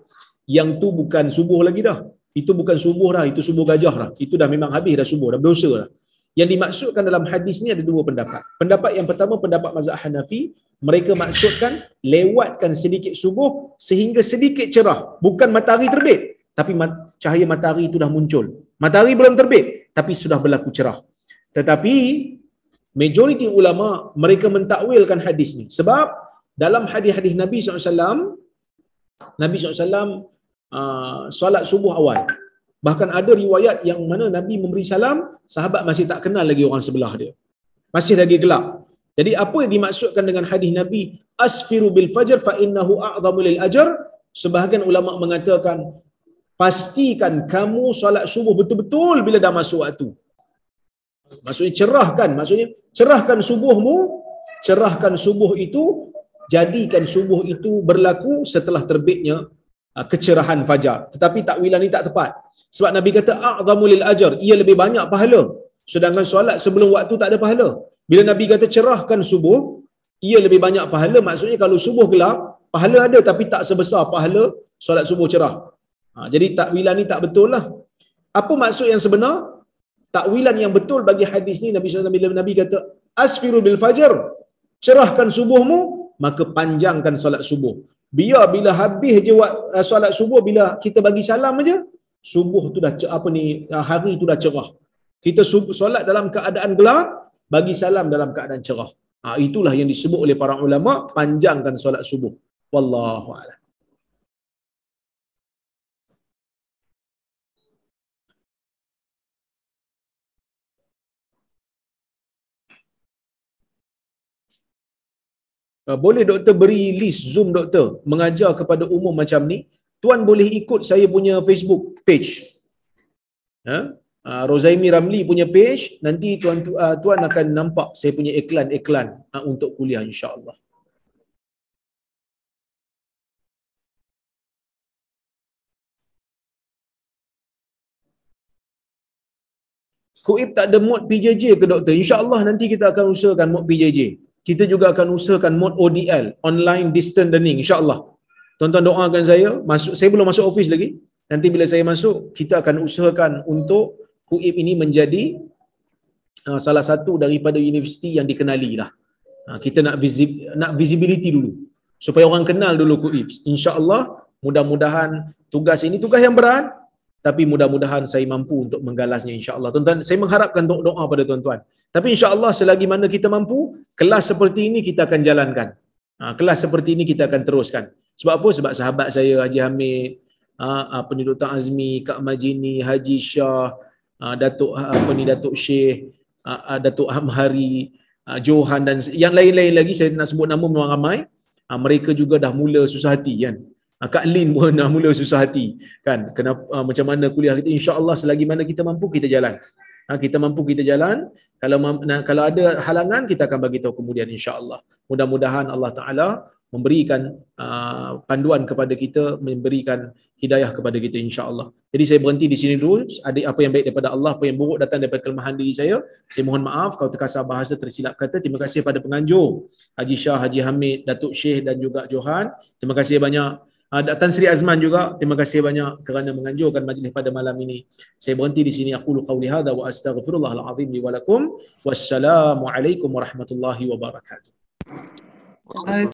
yang tu bukan subuh lagi dah. Itu bukan subuh dah, itu subuh gajah dah. Itu dah memang habis dah subuh, dah berdosa dah. Yang dimaksudkan dalam hadis ni ada dua pendapat. Pendapat yang pertama, pendapat mazhab Hanafi, mereka maksudkan lewatkan sedikit subuh sehingga sedikit cerah. Bukan matahari terbit, tapi cahaya matahari itu dah muncul. Matahari belum terbit, tapi sudah berlaku cerah. Tetapi majoriti ulama mereka mentakwilkan hadis ni. Sebab dalam hadis-hadis Nabi SAW, Nabi SAW solat subuh awal. Bahkan ada riwayat yang mana Nabi memberi salam, sahabat masih tak kenal lagi orang sebelah dia. Masih lagi gelap. Jadi apa yang dimaksudkan dengan hadis Nabi, asfiru bil fajr fa innahu a'zamu lil ajr? Sebahagian ulama mengatakan, pastikan kamu solat subuh betul-betul bila dah masuk waktu. Maksudnya cerahkan subuhmu, cerahkan subuh itu, jadikan subuh itu berlaku setelah terbitnya kecerahan fajar. Tetapi takwilan ni tak tepat. Sebab Nabi kata a'zamu lil ajr, ia lebih banyak pahala. Sedangkan solat sebelum waktu tak ada pahala. Bila Nabi kata cerahkan subuh, ia lebih banyak pahala, maksudnya kalau subuh gelap, pahala ada tapi tak sebesar pahala solat subuh cerah. Jadi takwilan ni tak betul lah. Apa maksud yang sebenar? Takwilan yang betul bagi hadis ni, Nabi SAW bila Nabi kata asfiru bil fajr, cerahkan subuhmu, maka panjangkan solat subuh. Biar bila habis je solat subuh, bila kita bagi salam aja, subuh tu dah hari tu dah cerah. Kita solat dalam keadaan gelap, bagi salam dalam keadaan cerah. Itulah yang disebut oleh para ulama panjangkan solat subuh. Wallahu a'lam. Boleh doktor beri list Zoom doktor mengajar kepada umum macam ni? Tuan boleh ikut saya punya Facebook page. Rozaimi Ramli punya page, nanti tuan akan nampak saya punya iklan-iklan untuk kuliah insya-Allah. Kuib tak ada mod PJJ ke doktor? Insya-Allah nanti kita akan usahakan mod PJJ. Kita juga akan usahakan mod ODL, online distance learning, insya-Allah. Tuan-tuan doakan saya, saya belum masuk office lagi. Nanti bila saya masuk, kita akan usahakan untuk Kuib ini menjadi salah satu daripada universiti yang dikenali lah. Kita nak visibility dulu, supaya orang kenal dulu Kuib. Insya-Allah, mudah-mudahan tugas ini tugas yang berat, tapi mudah-mudahan saya mampu untuk menggalasnya insya-Allah. Tuan-tuan, saya mengharapkan doa pada tuan-tuan. Tapi insya-Allah selagi mana kita mampu, kelas seperti ini kita akan jalankan. Kelas seperti ini kita akan teruskan. Sebab apa? Sebab sahabat saya Haji Hamid, Dr. Azmi, Kak Majini, Haji Shah, Datuk Syekh, Datuk Hamhari, Johan dan yang lain-lain lagi, saya nak sebut nama memang ramai. Mereka juga dah mula susah hati kan. Kak Lin pun dah mula susah hati kan. Kenapa macam mana kuliah kita, insya-Allah selagi mana kita mampu kita jalan. Kita mampu kita jalan. Kalau ada halangan kita akan bagi tahu kemudian insya-Allah. Mudah-mudahan Allah Taala memberikan panduan kepada kita, memberikan hidayah kepada kita insya-Allah. Jadi saya berhenti di sini dulu. Ada apa yang baik daripada Allah, apa yang buruk datang daripada kelemahan diri saya mohon maaf kalau terkasar bahasa, tersilap kata. Terima kasih pada penganjur Haji Shah, Haji Hamid, Datuk Syekh dan juga Johan. Terima kasih banyak. Tan Sri Azman juga, terima kasih banyak kerana menganjurkan majlis pada malam ini. Saya berhenti di sini. Aqulu qawli hadza wa astaghfirullahal azim li wa lakum. Wassalamualaikum warahmatullahi wabarakatuh.